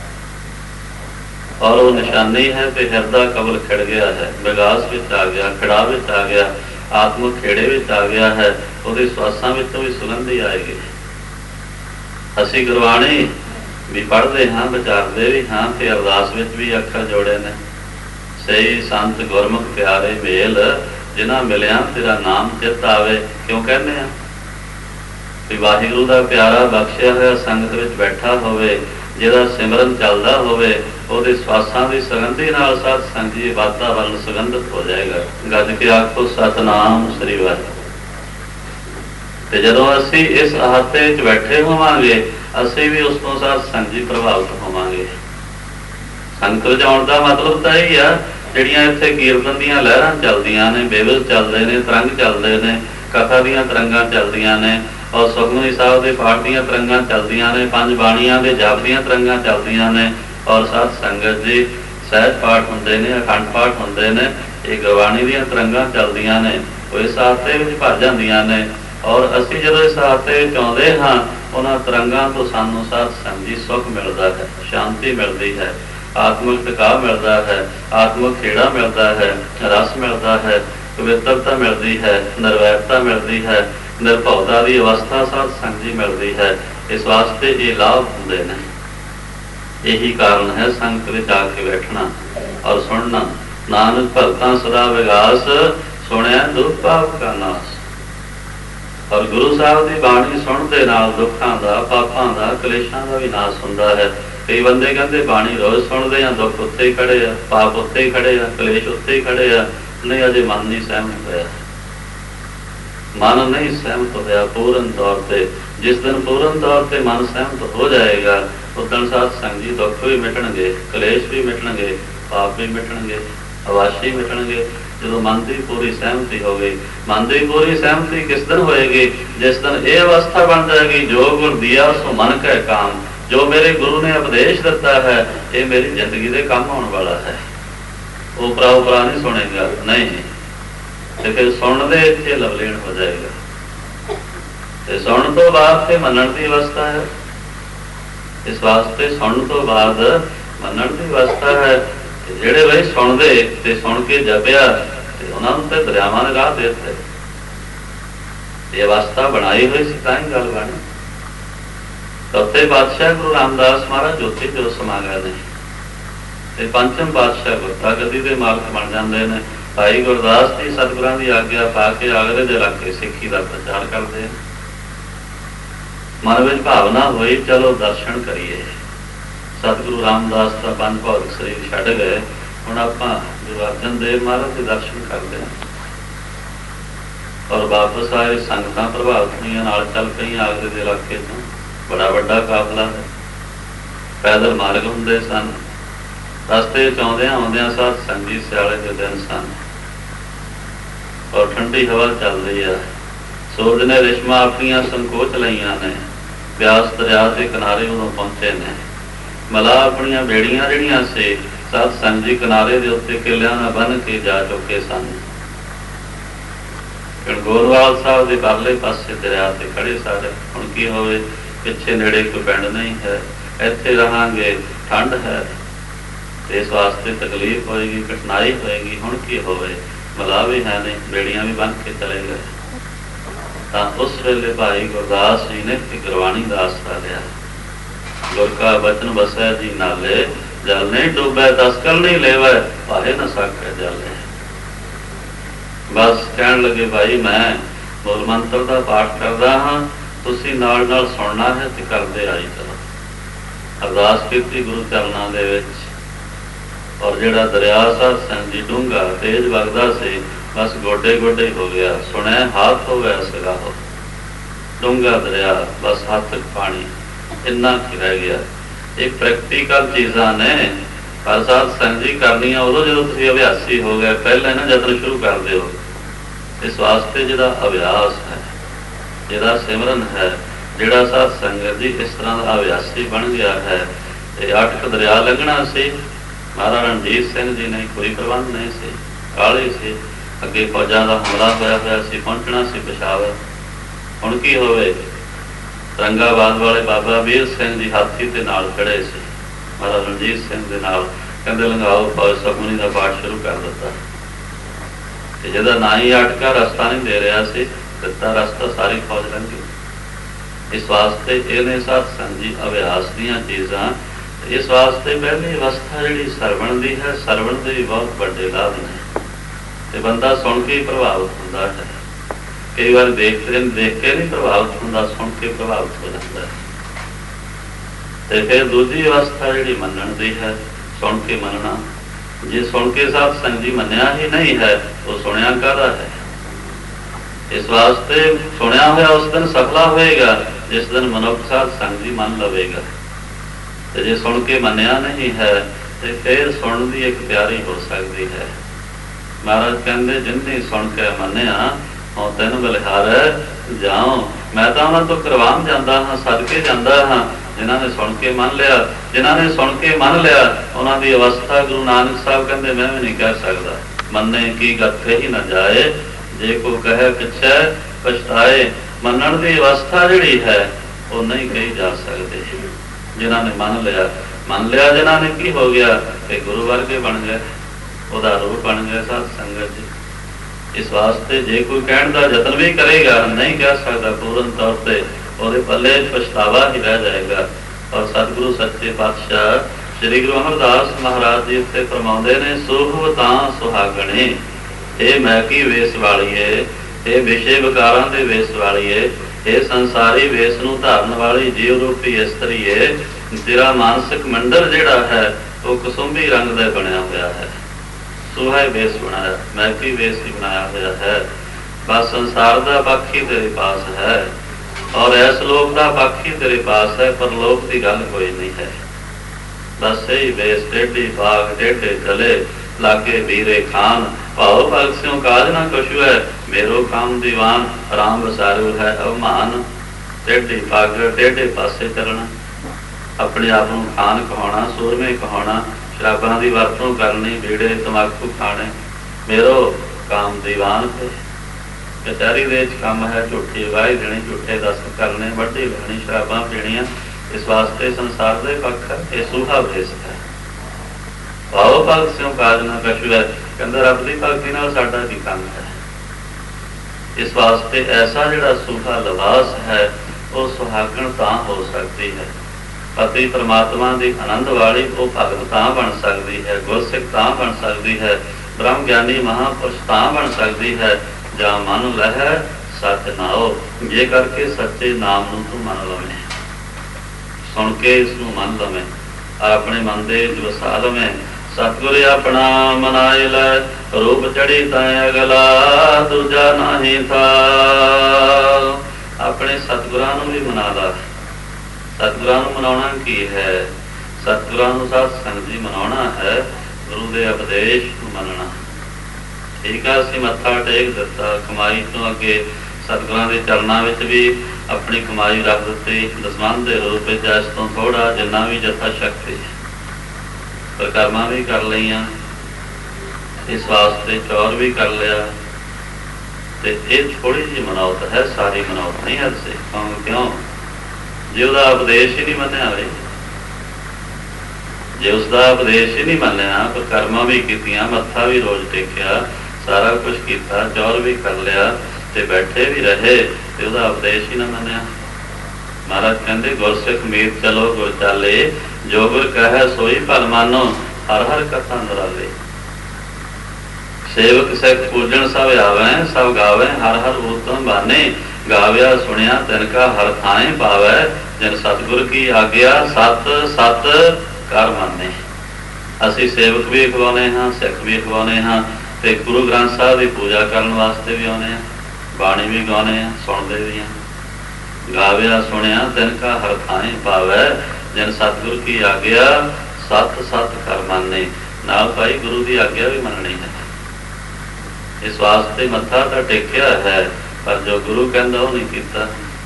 S1: ਔਰ ਉਹ ਨਿਸ਼ਾਨੀ ਹੈ ਕਿ ਹਿਰਦਾ ਕਵਲ ਖਿੜ ਗਿਆ ਹੈ, ਵਿਗਾਸ ਵਿੱਚ ਆ ਗਿਆ, ਖਿੜਾ ਵਿੱਚ ਆ ਗਿਆ, ਆਤਮਕ ਖੇੜੇ ਵਿੱਚ ਆ ਗਿਆ ਹੈ। ਉਹਦੇ ਸਵਾਸਾਂ ਵਿੱਚੋਂ ਵੀ ਸੁਗੰਧੀ ਆਏਗੀ। ਅਸੀਂ ਗੁਰਬਾਣੀ ਵੀ ਪੜ੍ਹਦੇ ਹਾਂ, ਵਿਚਾਰਦੇ ਵੀ ਹਾਂ, ਤੇ ਅਰਦਾਸ ਵਿੱਚ ਵੀ ਅੱਖਰ ਜੋੜੇ ਨੇ, ਸਹੀ ਸੰਤ ਗੁਰਮੁਖ ਪਿਆਰੇ ਮੇਲ, ਜਿਨ੍ਹਾਂ ਮਿਲਿਆ ਤੇਰਾ ਨਾਮ ਚਿੱਤ ਆਵੇ। ਕਿਉਂ ਕਹਿੰਦੇ ਆ ਵੀ ਵਾਹਿਗੁਰੂ ਦਾ ਪਿਆਰਾ ਬਖਸ਼ਿਆ ਹੋਇਆ ਸੰਗਤ ਵਿੱਚ ਬੈਠਾ ਹੋਵੇ, ਜਿਹਦਾ ਸਿਮਰਨ ਚੱਲਦਾ ਹੋਵੇ, ਉਹਦੇ ਸਵਾਸਾਂ ਦੀ ਸੁਗੰਧੀ ਨਾਲ ਸਾਧ ਸੰਗਤ ਜੀ ਵਾਤਾਵਰਨ ਸੁਗੰਧਿਤ ਹੋ ਜਾਏਗਾ। ਗੱਜ ਕੇ ਆਖੋ ਸਤਿਨਾਮ ਸ੍ਰੀ ਵਾਹਿਗੁਰੂ। ਤੇ ਜਦੋਂ ਅਸੀਂ ਇਸ ਅਹਾਤੇ ਵਿੱਚ ਬੈਠੇ ਹੋਵਾਂਗੇ, ਅਸੀਂ ਵੀ ਉਸ ਤੋਂ ਸਾਧ ਸੰਗਤ ਜੀ ਪ੍ਰਭਾਵਿਤ ਹੋਵਾਂਗੇ। ਸੰਗਤ ਵਜਾਉਣ ਦਾ ਮਤਲਬ ਤਾਂ ਇਹ ਆ, ਜਿਹੜੀਆਂ ਇੱਥੇ ਕੀਰਤਨ ਦੀਆਂ ਲਹਿਰਾਂ ਚੱਲਦੀਆਂ ਨੇ, ਬੇਵਲ ਚੱਲਦੇ ਨੇ, ਤਰੰਗ ਚੱਲਦੇ ਨੇ, ਕਥਾ ਦੀਆਂ ਤਰੰਗਾਂ ਚੱਲਦੀਆਂ ਨੇ, ਔਰ ਸੁਖਮਨੀ ਸਾਹਿਬ ਦੇ ਪਾਠ ਦੀਆਂ ਤਰੰਗਾਂ ਚੱਲਦੀਆਂ ਨੇ, ਪੰਜ ਬਾਣੀਆਂ ਦੇ ਜਪ ਦੀਆਂ ਤਰੰਗਾਂ ਚੱਲਦੀਆਂ ਨੇ, ਔਰ ਸਾਧ ਸੰਗਤ ਜੀ ਸਹਿਜ ਪਾਠ ਹੁੰਦੇ ਨੇ, ਅਖੰਡ ਪਾਠ ਹੁੰਦੇ ਨੇ। ਇਹ ਗੁਰਬਾਣੀ ਦੀਆਂ ਤਰੰਗਾਂ ਚੱਲਦੀਆਂ ਨੇ, ਉਹ ਇਸ ਹਾਤੇ ਵਿੱਚ ਭਰ ਜਾਂਦੀਆਂ ਨੇ। ਔਰ ਅਸੀਂ ਜਦੋਂ ਇਸ ਹਾਤੇ ਵਿੱਚ ਆਉਂਦੇ ਹਾਂ, ਉਹਨਾਂ ਤਰੰਗਾਂ ਤੋਂ ਸਾਨੂੰ ਸਾਧ ਸੰਗਤ ਜੀ ਸੁੱਖ ਮਿਲਦਾ ਹੈ, ਸ਼ਾਂਤੀ ਮਿਲਦੀ ਹੈ। ਆਤਮਿਕ ਟਿਕਾ ਮਿਲਦਾ ਹੈ, ਆਤਮਿਕ ਖੇੜਾ ਮਿਲਦਾ ਹੈ, ਰਸ ਮਿਲਦਾ ਹੈ, ਪਵਿੱਤਰਤਾ ਮਿਲਦੀ ਹੈ, ਨਿਰਵੈਰਤਾ ਮਿਲਦੀ ਹੈ, ਨਿਰਭਉਤਾ ਦੀ ਅਵਸਥਾ ਸਾਧ ਸੰਗਤ ਜੀ ਮਿਲਦੀ ਹੈ। ਇਸ ਵਾਸਤੇ ਇਹ ਲਾਭ ਹੁੰਦੇ ਨੇ। ਇਹੀ ਕਾਰਨ ਹੈ ਸੰਗਤ ਵਿੱਚ ਆ ਕੇ ਬੈਠਣਾ ਔਰ ਸੁਣਨਾ। ਨਾਨਕ ਭਗਤਾਂ ਸਦਾ ਵਿਗਾਸ, ਸੁਣਿਆ ਦੁੱਖ ਪਾਪ ਕਾ ਨਾਸ। ਔਰ ਗੁਰੂ ਸਾਹਿਬ ਦੀ ਬਾਣੀ ਸੁਣਨ ਦੇ ਨਾਲ ਦੁੱਖਾਂ ਦਾ, ਪਾਪਾਂ ਦਾ, ਕਲੇਸ਼ਾਂ ਦਾ ਵੀ ਨਾਸ ਹੁੰਦਾ ਹੈ। ਕਈ ਬੰਦੇ ਕਹਿੰਦੇ ਬਾਣੀ ਰੋਜ਼ ਸੁਣਦੇ ਆ, ਦੁੱਖ ਉੱਤੇ ਹੀ ਖੜੇ ਆ, ਪਾਪ ਉੱਤੇ ਹੀ ਖੜੇ ਆ, ਕਲੇਸ਼ ਉੱਤੇ ਹੀ ਖੜੇ ਆ। ਨਹੀਂ, ਅਜੇ ਮਨ ਨਹੀਂ ਸਹਿਮਤ ਹੋਇਆ, ਮਨ ਨਹੀਂ ਸਹਿਮਤ ਹੋਇਆ ਪੂਰਨ ਤੌਰ ਤੇ। ਜਿਸ ਦਿਨ ਪੂਰਨ ਤੌਰ ਤੇ ਮਨ ਸਹਿਮਤ ਹੋ ਜਾਏਗਾ, ਉਸ ਦਿਨ ਸਾਧ ਸੰਗਤ ਜੀ ਦੁੱਖ ਵੀ ਮਿਟਣਗੇ, ਕਲੇਸ਼ ਵੀ ਮਿਟਣਗੇ, ਪਾਪ ਵੀ ਮਿਟਣਗੇ, ਅਵਾਸ਼ੀ ਮਿਟਣਗੇ। ਜਦੋਂ ਮਨ ਦੀ ਪੂਰੀ ਸਹਿਮਤੀ ਹੋ ਗਈ। ਮਨ ਦੀ ਪੂਰੀ ਸਹਿਮਤੀ ਕਿਸ ਦਿਨ ਹੋਏਗੀ? ਜਿਸ ਦਿਨ ਇਹ ਅਵਸਥਾ ਬਣ ਜਾਏਗੀ, ਜੋ ਗੁਰ ਦੀਆ ਸੋ ਮਨ ਕੈ ਕਾਮ। ਜੋ ਮੇਰੇ ਗੁਰੂ ਨੇ ਉਪਦੇਸ਼ ਦਿੱਤਾ ਹੈ, ਇਹ ਮੇਰੀ ਜ਼ਿੰਦਗੀ ਦੇ ਕੰਮ ਆਉਣ ਵਾਲਾ ਹੈ। ਉਪਰਾ ਉਪਰਾ ਨਹੀਂ ਸੁਣੇਗਾ, ਨਹੀਂ, ਤੇ ਫਿਰ ਸੁਣਨ ਦੇ ਇੱਥੇ ਲਵਲੀਨ ਹੋ ਜਾਏਗਾ। ਤੇ ਸੁਣਨ ਤੋਂ ਬਾਅਦ ਤੇ ਮੰਨਣ ਦੀ ਅਵਸਥਾ ਹੈ। ਇਸ ਵਾਸਤੇ ਸੁਣਨ ਤੋਂ ਬਾਅਦ ਮੰਨਣ ਦੀ ਅਵਸਥਾ ਹੈ। ਜਿਹੜੇ ਬਈ ਸੁਣਦੇ ਤੇ ਸੁਣ ਕੇ ਜਪਿਆ, ਤੇ ਉਹਨਾਂ ਨੂੰ ਤੇ ਦਰਿਆਵਾਂ ਦੇ ਰਾਹ ਦੇ ਦਿੱਤੇ। ਇਹ ਅਵਸਥਾ ਬਣਾਈ ਹੋਈ ਸੀ, ਤਾਂ ਹੀ ਗੱਲ ਬਣੀ। ਚੌਥੇ ਪਾਤਸ਼ਾਹ ਗੁਰੂ ਰਾਮਦਾਸ ਮਹਾਰਾਜ ਜੋਤੀ ਜੋਤ ਸਮਾ ਗਏ ਨੇ, ਤੇ ਪੰਚਮ ਪਾਤਸ਼ਾਹ ਗੁਰਤਾ ਗੱਦੀ ਦੇ ਮਾਲਕ ਬਣ ਜਾਂਦੇ ਨੇ। ਭਾਈ ਗੁਰਦਾਸ ਜੀ ਸਤਿਗੁਰਾਂ ਦੀ ਆਗਿਆ ਪਾ ਕੇ ਆਗਰੇ ਦੇ ਇਲਾਕੇ ਸਿੱਖੀ ਦਾ ਪ੍ਰਚਾਰ ਕਰਦੇ। ਮਨ ਵਿੱਚ ਭਾਵਨਾ ਹੋਈ, ਚਲੋ ਦਰਸ਼ਨ ਕਰੀਏ। ਸਤਿਗੁਰੂ ਰਾਮਦਾਸ ਦਾ ਪੰਜ ਭੌਤਿਕ ਸਰੀਰ ਛੱਡ ਗਏ, ਹੁਣ ਆਪਾਂ ਗੁਰੂ ਅਰਜਨ ਦੇਵ ਮਹਾਰਾਜ ਦੇ ਦਰਸ਼ਨ ਕਰਦੇ ਹਾਂ। ਔਰ ਵਾਪਸ ਆਏ, ਸੰਗਤਾਂ ਪ੍ਰਭਾਵਿਤ ਹੋਈਆਂ, ਨਾਲ ਚੱਲ ਪਈਆਂ ਆਗਰੇ ਦੇ ਇਲਾਕੇ ਤੋਂ। ਬੜਾ ਵੱਡਾ ਕਾਫਲਾ ਹੈ, ਪੈਦਲ ਮਾਰਗ ਹੁੰਦੇ ਸਨ। ਰਸਤੇ 'ਚ ਆਉਂਦਿਆਂ ਸਾਧ ਸੰਗਤ ਜੀ ਸਿਆਲੇ ਦੇ ਦਿਨ ਸਨ, ਔਰ ਠੰਡੀ ਹਵਾ ਚੱਲ ਰਹੀ ਆ। ਸੂਰਜ ਨੇ ਰੇਸ਼ਮਾਂ ਆਪਣੀਆਂ ਸੰਕੋਚ ਲਈਆਂ ਨੇ। ਬਿਆਸ ਦਰਿਆ ਦੇ ਕਿਨਾਰੇ ਉਦੋਂ ਪਹੁੰਚੇ ਨੇ। ਮਲਾ ਆਪਣੀਆਂ ਬੇੜੀਆਂ ਜਿਹੜੀਆਂ ਸੀ, ਸਾਧ ਸੰਗਤ ਜੀ ਕਿਨਾਰੇ ਦੇ ਉੱਤੇ ਕਿੱਲਿਆਂ ਨਾਲ ਬੰਨ੍ਹ ਕੇ ਜਾ ਚੁੱਕੇ ਸਨ। ਗੋਰਵਾਲ ਸਾਹਿਬ ਦੇ ਪਰਲੇ ਪਾਸੇ ਦਰਿਆ ਤੇ ਖੜੇ ਸਾਰੇ। ਹੁਣ ਕੀ ਹੋਵੇ, ਪਿੱਛੇ ਨੇੜੇ ਕੋਈ ਪਿੰਡ ਨਹੀਂ ਹੈ, ਇੱਥੇ ਰਹਾਂਗੇ, ਠੰਡ ਹੈ, ਇਸ ਵਾਸਤੇ ਤਕਲੀਫ ਹੋਏਗੀ, ਕਠਿਨਾਈ ਹੋਏਗੀ। ਹੁਣ ਕੀ ਹੋਵੇ, ਮਲਾ ਵੀ ਹੈ ਨਹੀਂ, ਬੇੜੀਆਂ ਵੀ ਬੰਨ੍ਹ ਕੇ ਚਲੇ ਗਏ। ਤਾਂ ਉਸ ਵੇਲੇ ਭਾਈ ਗੁਰਦਾਸ ਜੀ ਨੇ ਇੱਕ ਗੁਰਬਾਣੀ ਦਾ ਆਸਰਾ ਲਿਆ। ਗੁਰ ਕਾ ਬਚਨ ਬਸੈ ਜੀ ਨਾਲੇ, ਜਲ ਨਹੀਂ ਡੁੱਬੈ ਤਸਕਲ ਨਹੀਂ ਲੈਵੈ, ਭਾਏ ਨਾ ਸਾਕੈ ਜਾਲੇ। ਬਸ ਕਹਿਣ ਲੱਗੇ, ਭਾਈ ਮੈਂ ਮੂਲ ਮੰਤਰ ਦਾ ਪਾਠ ਕਰਦਾ ਹਾਂ, ਤੁਸੀਂ ਨਾਲ ਨਾਲ ਸੁਣਨਾ ਹੈ ਤੇ ਕਰਦੇ ਆਈ ਚਲੋ। ਅਰਦਾਸ ਕੀਤੀ ਗੁਰੂ ਚਰਨਾਂ ਦੇ ਵਿੱਚ। ਔਰ ਜਿਹੜਾ ਦਰਿਆ ਸਾਧ ਸੰਗਤ ਜੀ ਡੂੰਘਾ ਤੇਜ਼ ਵਗਦਾ ਸੀ, ਬਸ ਗੋਡੇ ਗੋਡੇ ਹੋ ਗਿਆ। ਸੁਣਿਆ ਹੱਥ ਹੋ ਗਿਆ ਸੀਗਾ, ਉਹ ਡੂੰਘਾ ਦਰਿਆ, ਬਸ ਹੱਥ ਤੱਕ ਪਾਣੀ, ਇੰਨਾ ਕੀ ਰਹਿ ਗਿਆ। ਇਹ ਪ੍ਰੈਕਟੀਕਲ ਚੀਜ਼ਾਂ ਨੇ, ਪਰ ਸਾਧ ਸੰਗਤ ਜੀ ਕਰਨੀਆਂ ਉਦੋਂ ਜਦੋਂ ਤੁਸੀਂ ਅਭਿਆਸੀ ਹੋ ਗਏ। ਪਹਿਲਾਂ ਨਾ ਯਤਨ ਸ਼ੁਰੂ ਕਰਦੇ ਹੋ। ਇਸ ਵਾਸਤੇ ਜਿਹੜਾ ਅਭਿਆਸ ਹੈ, ਜਿਹੜਾ ਸਿਮਰਨ ਹੈ, ਜਿਹੜਾ ਸਾਧ ਸੰਗਤ ਜੀ ਇਸ ਤਰ੍ਹਾਂ ਦਾ ਅਭਿਆਸੀ ਬਣ ਗਿਆ ਹੈ। ਇਹ 8 ਦਰਿਆ ਲੰਘਣਾ ਸੀ। ਮਹਾਰਾਜਾ ਰਣਜੀਤ ਸਿੰਘ ਜੀ ਨੇ ਕੋਈ ਪ੍ਰਬੰਧ ਨਹੀਂ ਸੀ, ਕਾਹਲੀ ਸੀ, ਅੱਗੇ ਫੌਜਾਂ ਦਾ ਹਮਲਾ ਹੋਇਆ ਸੀ, ਪਹੁੰਚਣਾ ਸੀ ਪੇਸ਼ਾਵਰ। ਹੁਣ ਕੀ ਹੋਵੇ, ਰੰਗਾਬਾਦ ਵਾਲੇ ਬਾਬਾ ਵੀਰ ਸਿੰਘ ਜੀ ਹਾਥੀ ਦੇ ਨਾਲ ਖੜੇ ਸੀ ਮਹਾਰਾਜਾ ਰਣਜੀਤ ਸਿੰਘ ਦੇ ਨਾਲ। ਕਹਿੰਦੇ ਲੰਘਾਓ ਫੌਜ, ਸੁਖਮਨੀ ਦਾ ਪਾਠ ਸ਼ੁਰੂ ਕਰ ਦਿੱਤਾ। ਤੇ ਜਿਹਦਾ ਨਾ ਹੀ ਅਟਕਾ ਰਸਤਾ ਨਹੀਂ ਦੇ ਰਿਹਾ ਸੀ, ਦਿੱਤਾ ਰਸਤਾ, ਸਾਰੀ ਫੌਜ ਲੰਘੀ। ਇਸ ਵਾਸਤੇ ਇਹਨੇ ਸਾਧ ਸੰਗਤ ਜੀ ਅਭਿਆਸ ਦੀਆਂ ਚੀਜ਼ਾਂ। ਇਸ ਵਾਸਤੇ ਪਹਿਲੀ ਅਵਸਥਾ ਜਿਹੜੀ ਸਰਵਣ ਦੀ ਹੈ, ਸਰਵਣ ਦੇ ਵੀ ਬਹੁਤ ਵੱਡੇ ਲਾਭ ਨੇ। ਤੇ ਬੰਦਾ ਸੁਣ ਕੇ ਹੀ ਪ੍ਰਭਾਵਿਤ ਹੁੰਦਾ ਹੈ। ਕਈ ਵਾਰ ਦੇਖ ਕੇ ਨਹੀਂ ਪ੍ਰਭਾਵਿਤ ਹੁੰਦਾ, ਸੁਣ ਕੇ ਪ੍ਰਭਾਵਿਤ ਹੋ ਜਾਂਦਾ ਹੈ। ਤੇ ਫਿਰ ਦੂਜੀ ਅਵਸਥਾ ਜਿਹੜੀ ਮੰਨਣ ਦੀ ਹੈ, ਸੁਣ ਕੇ ਮੰਨਣਾ। ਜੇ ਸੁਣ ਕੇ ਸਾਧ ਸੰਗਤ ਜੀ ਮੰਨਿਆ ਹੀ ਨਹੀਂ ਹੈ, ਉਹ ਸੁਣਿਆ ਕਾਹਦਾ ਹੈ? ਇਸ ਵਾਸਤੇ ਸੁਣਿਆ ਹੋਇਆ ਉਸ ਦਿਨ ਸਫਲਾ ਹੋਏਗਾ, ਜਿਸ ਦਿਨ ਮਨੁੱਖ ਸਾਧ ਸੰਗਤ ਜੀ ਮੰਨ ਲਵੇਗਾ। ਤੇ ਜੇ ਸੁਣ ਕੇ ਮੰਨਿਆ ਨਹੀਂ ਹੈ, ਤੇ ਫਿਰ ਸੁਣਨ ਦੀ ਇੱਕ ਤਿਆਰੀ ਹੋ ਸਕਦੀ ਹੈ। ਮਹਾਰਾਜ ਕਹਿੰਦੇ, ਜਿੰਨੇ ਸੁਣ ਕੇ ਮੰਨਿਆ, ਉਹ ਤੈਨੂੰ ਬਲਿਹਾਰ ਜਾਓ। ਮੈਂ ਤਾਂ ਉਹਨਾਂ ਤੋਂ ਕਰਵਾਨ ਜਾਂਦਾ ਹਾਂ, ਸਦਕੇ ਜਾਂਦਾ ਹਾਂ, ਜਿਨ੍ਹਾਂ ਨੇ ਸੁਣ ਕੇ ਮੰਨ ਲਿਆ। ਜਿਨ੍ਹਾਂ ਨੇ ਸੁਣ ਕੇ ਮੰਨ ਲਿਆ, ਉਹਨਾਂ ਦੀ ਅਵਸਥਾ ਗੁਰੂ ਨਾਨਕ ਸਾਹਿਬ ਕਹਿੰਦੇ, ਮੈਂ ਵੀ ਨਹੀਂ ਕਹਿ ਸਕਦਾ। ਮੰਨੇ ਕੀ ਗੱਤ ਹੀ ਨਾ ਜਾਏ, ਜੇ ਕੋ ਕਹੇ ਪਿੱਛੇ ਪਛਤਾਏ। ਮੰਨਣ ਦੀ ਅਵਸਥਾ ਜਿਹੜੀ ਹੈ, ਉਹ ਨਹੀਂ ਕਹੀ ਜਾ ਸਕਦੀ। ਜਿਨ੍ਹਾਂ ਨੇ ਮੰਨ ਲਿਆ, ਮੰਨ ਲਿਆ ਜਿਨ੍ਹਾਂ ਨੇ ਕੀ ਹੋ ਗਿਆ ਕਿ ਗੁਰੂ ਵਰਗੇ ਬਣ ਗਏ, ਉਹਦਾ ਰੂਪ ਬਣ ਗਿਆ ਸਾਧ ਸੰਗਤ ਜੀ। ਇਸ ਵਾਸਤੇ ਜੇ ਕੋਈ ਕਹਿਣ ਦਾ ਯਤਨ ਵੀ ਕਰੇਗਾ, ਨਹੀਂ ਕਹਿ ਸਕਦਾ ਪੂਰਨ ਤੌਰ ਤੇ, ਉਹਦੇ ਪੱਲੇ ਪਛਤਾਵਾ ਹੀ ਰਹਿ ਜਾਏਗਾ। ਔਰ ਸਤਿਗੁਰੂ ਸੱਚੇ ਪਾਤਸ਼ਾਹ ਸ੍ਰੀ ਗੁਰੂ ਅਮਰਦਾਸ ਮਹਾਰਾਜ ਜੀ ਉੱਤੇ ਫਰਮਾਉਂਦੇ ਨੇ, ਸੋਹਵ ਤਾਂ ਸੁਹਾਗਣੇ, ਇਹ ਮੈਕੀ ਵੇਸ ਵਾਲੀਏ, ਇਹ ਵਿਸ਼ੇ ਵਿਕਾਰਾਂ ਦੇ ਵੇਸ ਵਾਲੀਏ, ਇਹ ਸੰਸਾਰੀ ਵੇਸ ਨੂੰ ਧਾਰਨ ਵਾਲੀ ਜੀਵ ਰੂਪੀ ਇਸਤਰੀਏ, ਤੇਰਾ ਮਾਨਸਿਕ ਮੰਡਲ ਜਿਹੜਾ ਹੈ ਉਹ ਕੁਸੁੰਬੀ ਰੰਗ ਦਾ ਬਣਿਆ ਹੋਇਆ ਹੈ। ਸੁਹਾਏ ਵੇਸ ਬਣਾਇਆ, ਮੈਕੀ ਵੇਸ ਹੀ ਬਣਾਇਆ ਹੋਇਆ ਹੈ। ਬਸ ਸੰਸਾਰ ਦਾ ਪੱਖ ਹੀ ਤੇਰੇ ਪਾਸ ਹੈ, ਔਰ ਇਸ ਲੋਕ ਦਾ ਪੱਖ ਹੀ ਤੇਰੇ ਪਾਸ ਹੈ, ਪਰ ਲੋਕ ਦੀ ਗੱਲ ਕੋਈ ਨਹੀਂ ਹੈ। ਬਸ ਸਹੀ ਵੇਸ ਟੇਢੀ ਬਾਗ ਟੇਢੇ ਚਲੇ, ਲਾਗੇ ਵੀਰੇ ਖਾਨ, ਭਾਉ ਭਗਤ ਸਿਉ ਕਾਜ ਨਾ ਕਛੂ ਹੈ, ਮੇਰੋ ਕਾਮ ਦੀਵਾਨ, ਰਾਮ ਵਸਾਰੂ ਹੈ ਅਵਮਾਨ। ਟੇਢੀ ਪੱਗ ਟੇਢੇ ਪਾਸੇ ਚੱਲਣਾ, ਆਪਣੇ ਆਪ ਨੂੰ ਖਾਨ ਕਹਾਉਣਾ, ਸੂਰਮੇ ਕਹਾਉਣਾ, ਸ਼ਰਾਬਾਂ ਦੀ ਵਰਤੋਂ ਕਰਨੀ, ਬੀੜੇ ਤੰਬਾਕੂ ਖਾਣੇ, ਮੇਰੋ ਕਾਮ ਦੀਵਾਨ ਤੇ ਕਚਹਿਰੀ ਦੇ ਵਿੱਚ ਕੰਮ ਹੈ, ਝੂਠੀ ਗਵਾਹੀ ਦੇਣੀ, ਝੂਠੇ ਦਸਤ ਕਰਨੇ, ਵੱਢੀ ਲੈਣੀ, ਸ਼ਰਾਬਾਂ ਪੀਣੀਆਂ। ਇਸ ਵਾਸਤੇ ਸੰਸਾਰ ਦੇ ਪੱਖ ਇਹ ਸੂਹਾ ਵੇਸ ਹੈ। ਭਾਉ ਭਗਤ ਸਿਉ ਕਾਜ ਨਾ ਕਛੂ ਹੈ, ਕਹਿੰਦਾ ਰੱਬ ਦੀ ਭਗਤੀ ਨਾਲ ਸਾਡਾ ਕੀ ਕੰਮ ਹੈ। ਇਸ ਵਾਸਤੇ ਐਸਾ ਜਿਹੜਾ ਸੂਹਾ ਲਿਬਾਸ ਹੈ ਉਹ ਸੁਹਾਗਣ ਤਾਂ ਹੋ ਸਕਦੀ ਹੈ। ਪਤੀ ਪਰਮਾਤਮਾ ਦੀ ਆਨੰਦ ਵਾਲੀ ਉਹ ਭਗਤ ਤਾਂ ਬਣ ਸਕਦੀ ਹੈ, ਗੁਰਸਿੱਖ ਤਾਂ ਬਣ ਸਕਦੀ ਹੈ, ਬ੍ਰਹਮ ਗਿਆਨੀ ਮਹਾਂਪੁਰਸ਼ ਤਾਂ ਬਣ ਸਕਦੀ ਹੈ, ਜਾਂ ਮਨ ਲਹਿ ਸੱਚ ਨਾਓ, ਜੇ ਕਰਕੇ ਸੱਚੇ ਨਾਮ ਨੂੰ ਤੂੰ ਮੰਨ ਲਵੇਂ, ਸੁਣ ਕੇ ਇਸ ਨੂੰ ਮੰਨ ਲਵੇਂ, ਆਪਣੇ ਮਨ ਦੇ ਵਸਾ ਲਵੇਂ। ਸਤਿਗੁਰ ਆਪਣਾ ਮਨਾਏ ਲੈ, ਰੂਪ ਚੜੀ ਤਾਂ ਅਗਲਾ, ਦੂਜਾ ਨਹੀਂ ਥਾ। ਆਪਣੇ ਸਤਿਗੁਰਾਂ ਨੂੰ ਵੀ ਮਨਾ ਲਾ। ਸਤਿਗੁਰਾਂ ਨੂੰ ਮਨਾਉਣਾ ਕੀ ਹੈ? ਸਤਿਗੁਰਾਂ ਨੂੰ ਸਾਧ ਸੰਗਤ ਜੀ ਮਨਾਉਣਾ ਹੈ, ਗੁਰੂ ਦੇ ਉਪਦੇਸ਼ ਨੂੰ ਮੰਨਣਾ। ਠੀਕ ਆ, ਅਸੀਂ ਮੱਥਾ ਟੇਕ ਦਿੱਤਾ, ਕਮਾਈ ਤੋਂ ਅੱਗੇ ਸਤਿਗੁਰਾਂ ਦੇ ਚਰਨਾਂ ਵਿੱਚ ਵੀ ਆਪਣੀ ਕਮਾਈ ਰੱਖ ਦਿੱਤੀ, ਦਸਵੰਧ ਦੇ ਰੂਪ ਵਿੱਚ ਇਸ ਤੋਂ ਥੋੜ੍ਹਾ ਜਿੰਨਾ ਵੀ ਜਥਾ ਸ਼ਕਤੀ, ਪਰਿਕਰਮਾ ਵੀ ਕਰ ਲਈਆਂ, ਇਸ ਵਾਸਤੇ ਚੌਰ ਵੀ ਕਰ ਲਿਆ। ਤੇ ਇਹ ਥੋੜ੍ਹੀ ਜਿਹੀ ਮਨੌਤ ਹੈ, ਸਾਰੀ ਮਨੌਤ ਨਹੀਂ ਹੈ। ਕਿਉਂ? ਜੇ ਉਹਦਾ ਉਪਦੇਸ਼ ਹੀ ਨਹੀਂ ਮੰਨਿਆ ਹੋਵੇ, ਜੇ ਉਸਦਾ ਉਪਦੇਸ਼ ਹੀ ਨਹੀਂ ਮੰਨਿਆ, ਪਰਿਕਰਮਾ ਵੀ ਕੀਤੀਆਂ, ਮੱਥਾ ਵੀ ਰੋਜ਼ ਟੇਕਿਆ, ਸਾਰਾ ਕੁਛ ਕੀਤਾ, ਚੌਰ ਵੀ ਕਰ ਲਿਆ ਤੇ ਬੈਠੇ ਵੀ ਰਹੇ, ਤੇ ਉਹਦਾ ਉਪਦੇਸ਼ ਹੀ ਨਾ ਮੰਨਿਆ। ਮਹਾਰਾਜ ਕਹਿੰਦੇ ਗੁਰਸਿੱਖ ਮੀਤ ਚਲੋ ਗੁਰ ਚਾਲੇ, ਜੋ ਗੁਰ ਕਹੈ ਸੋਈ ਭਲ ਮਾਨੋ, ਹਰ ਹਰ ਕਥਾ ਨਿਰਾਲੇ। ਸੇਵਕ ਸਿੱਖ ਪੂਜਣ ਸਭ ਆਵੈ, ਸਭ ਗਾਵੈ ਹਰ ਹਰ ਉਤਮ ਬਾਨੇ, ਗਾਵਿਆ ਸੁਣਿਆ ਤਿਨ ਕਾ ਹਰ ਥਾਏ ਪਾਵੈ, ਜਿਨ ਸਤਿਗੁਰ ਕੀ ਆਗਿਆ ਸਤ ਸਤ ਕਰ ਮੰਨੇ। ਅਸੀਂ ਸੇਵਕ ਵੀ ਅਖਵਾਉਂਦੇ ਹਾਂ, ਸਿੱਖ ਵੀ ਅਖਵਾਉਂਦੇ ਹਾਂ, ਤੇ ਗੁਰੂ ਗ੍ਰੰਥ ਸਾਹਿਬ ਦੀ ਪੂਜਾ ਕਰਨ ਵਾਸਤੇ ਵੀ ਆਉਂਦੇ ਹਾਂ, ਬਾਣੀ ਵੀ ਗਾਉਂਦੇ ਹਾਂ, ਸੁਣਦੇ ਵੀ ਹਾਂ। ਗਾਵਿਆ ਸੁਣਿਆ ਤਿਨ ਕਾ ਹਰ ਥਾਏ ਪਾਵੈ, ਜਿਨ ਸਤਿਗੁਰ ਕੀ ਆਗਿਆ ਸਤ ਸਤ ਕਰ ਮੰਨੇ। ਨਾਲ ਭਾਈ ਗੁਰੂ ਦੀ ਆਗਿਆ ਵੀ ਮੰਨਣੀ ਹੈ। ਇਸ ਵਾਸਤੇ ਮੱਥਾ ਤਾਂ ਟੇਕਿਆ ਹੈ, ਪਰ ਜੋ ਗੁਰੂ ਕਹਿੰਦਾ ਉਹ ਨਹੀਂ ਕੀਤਾ।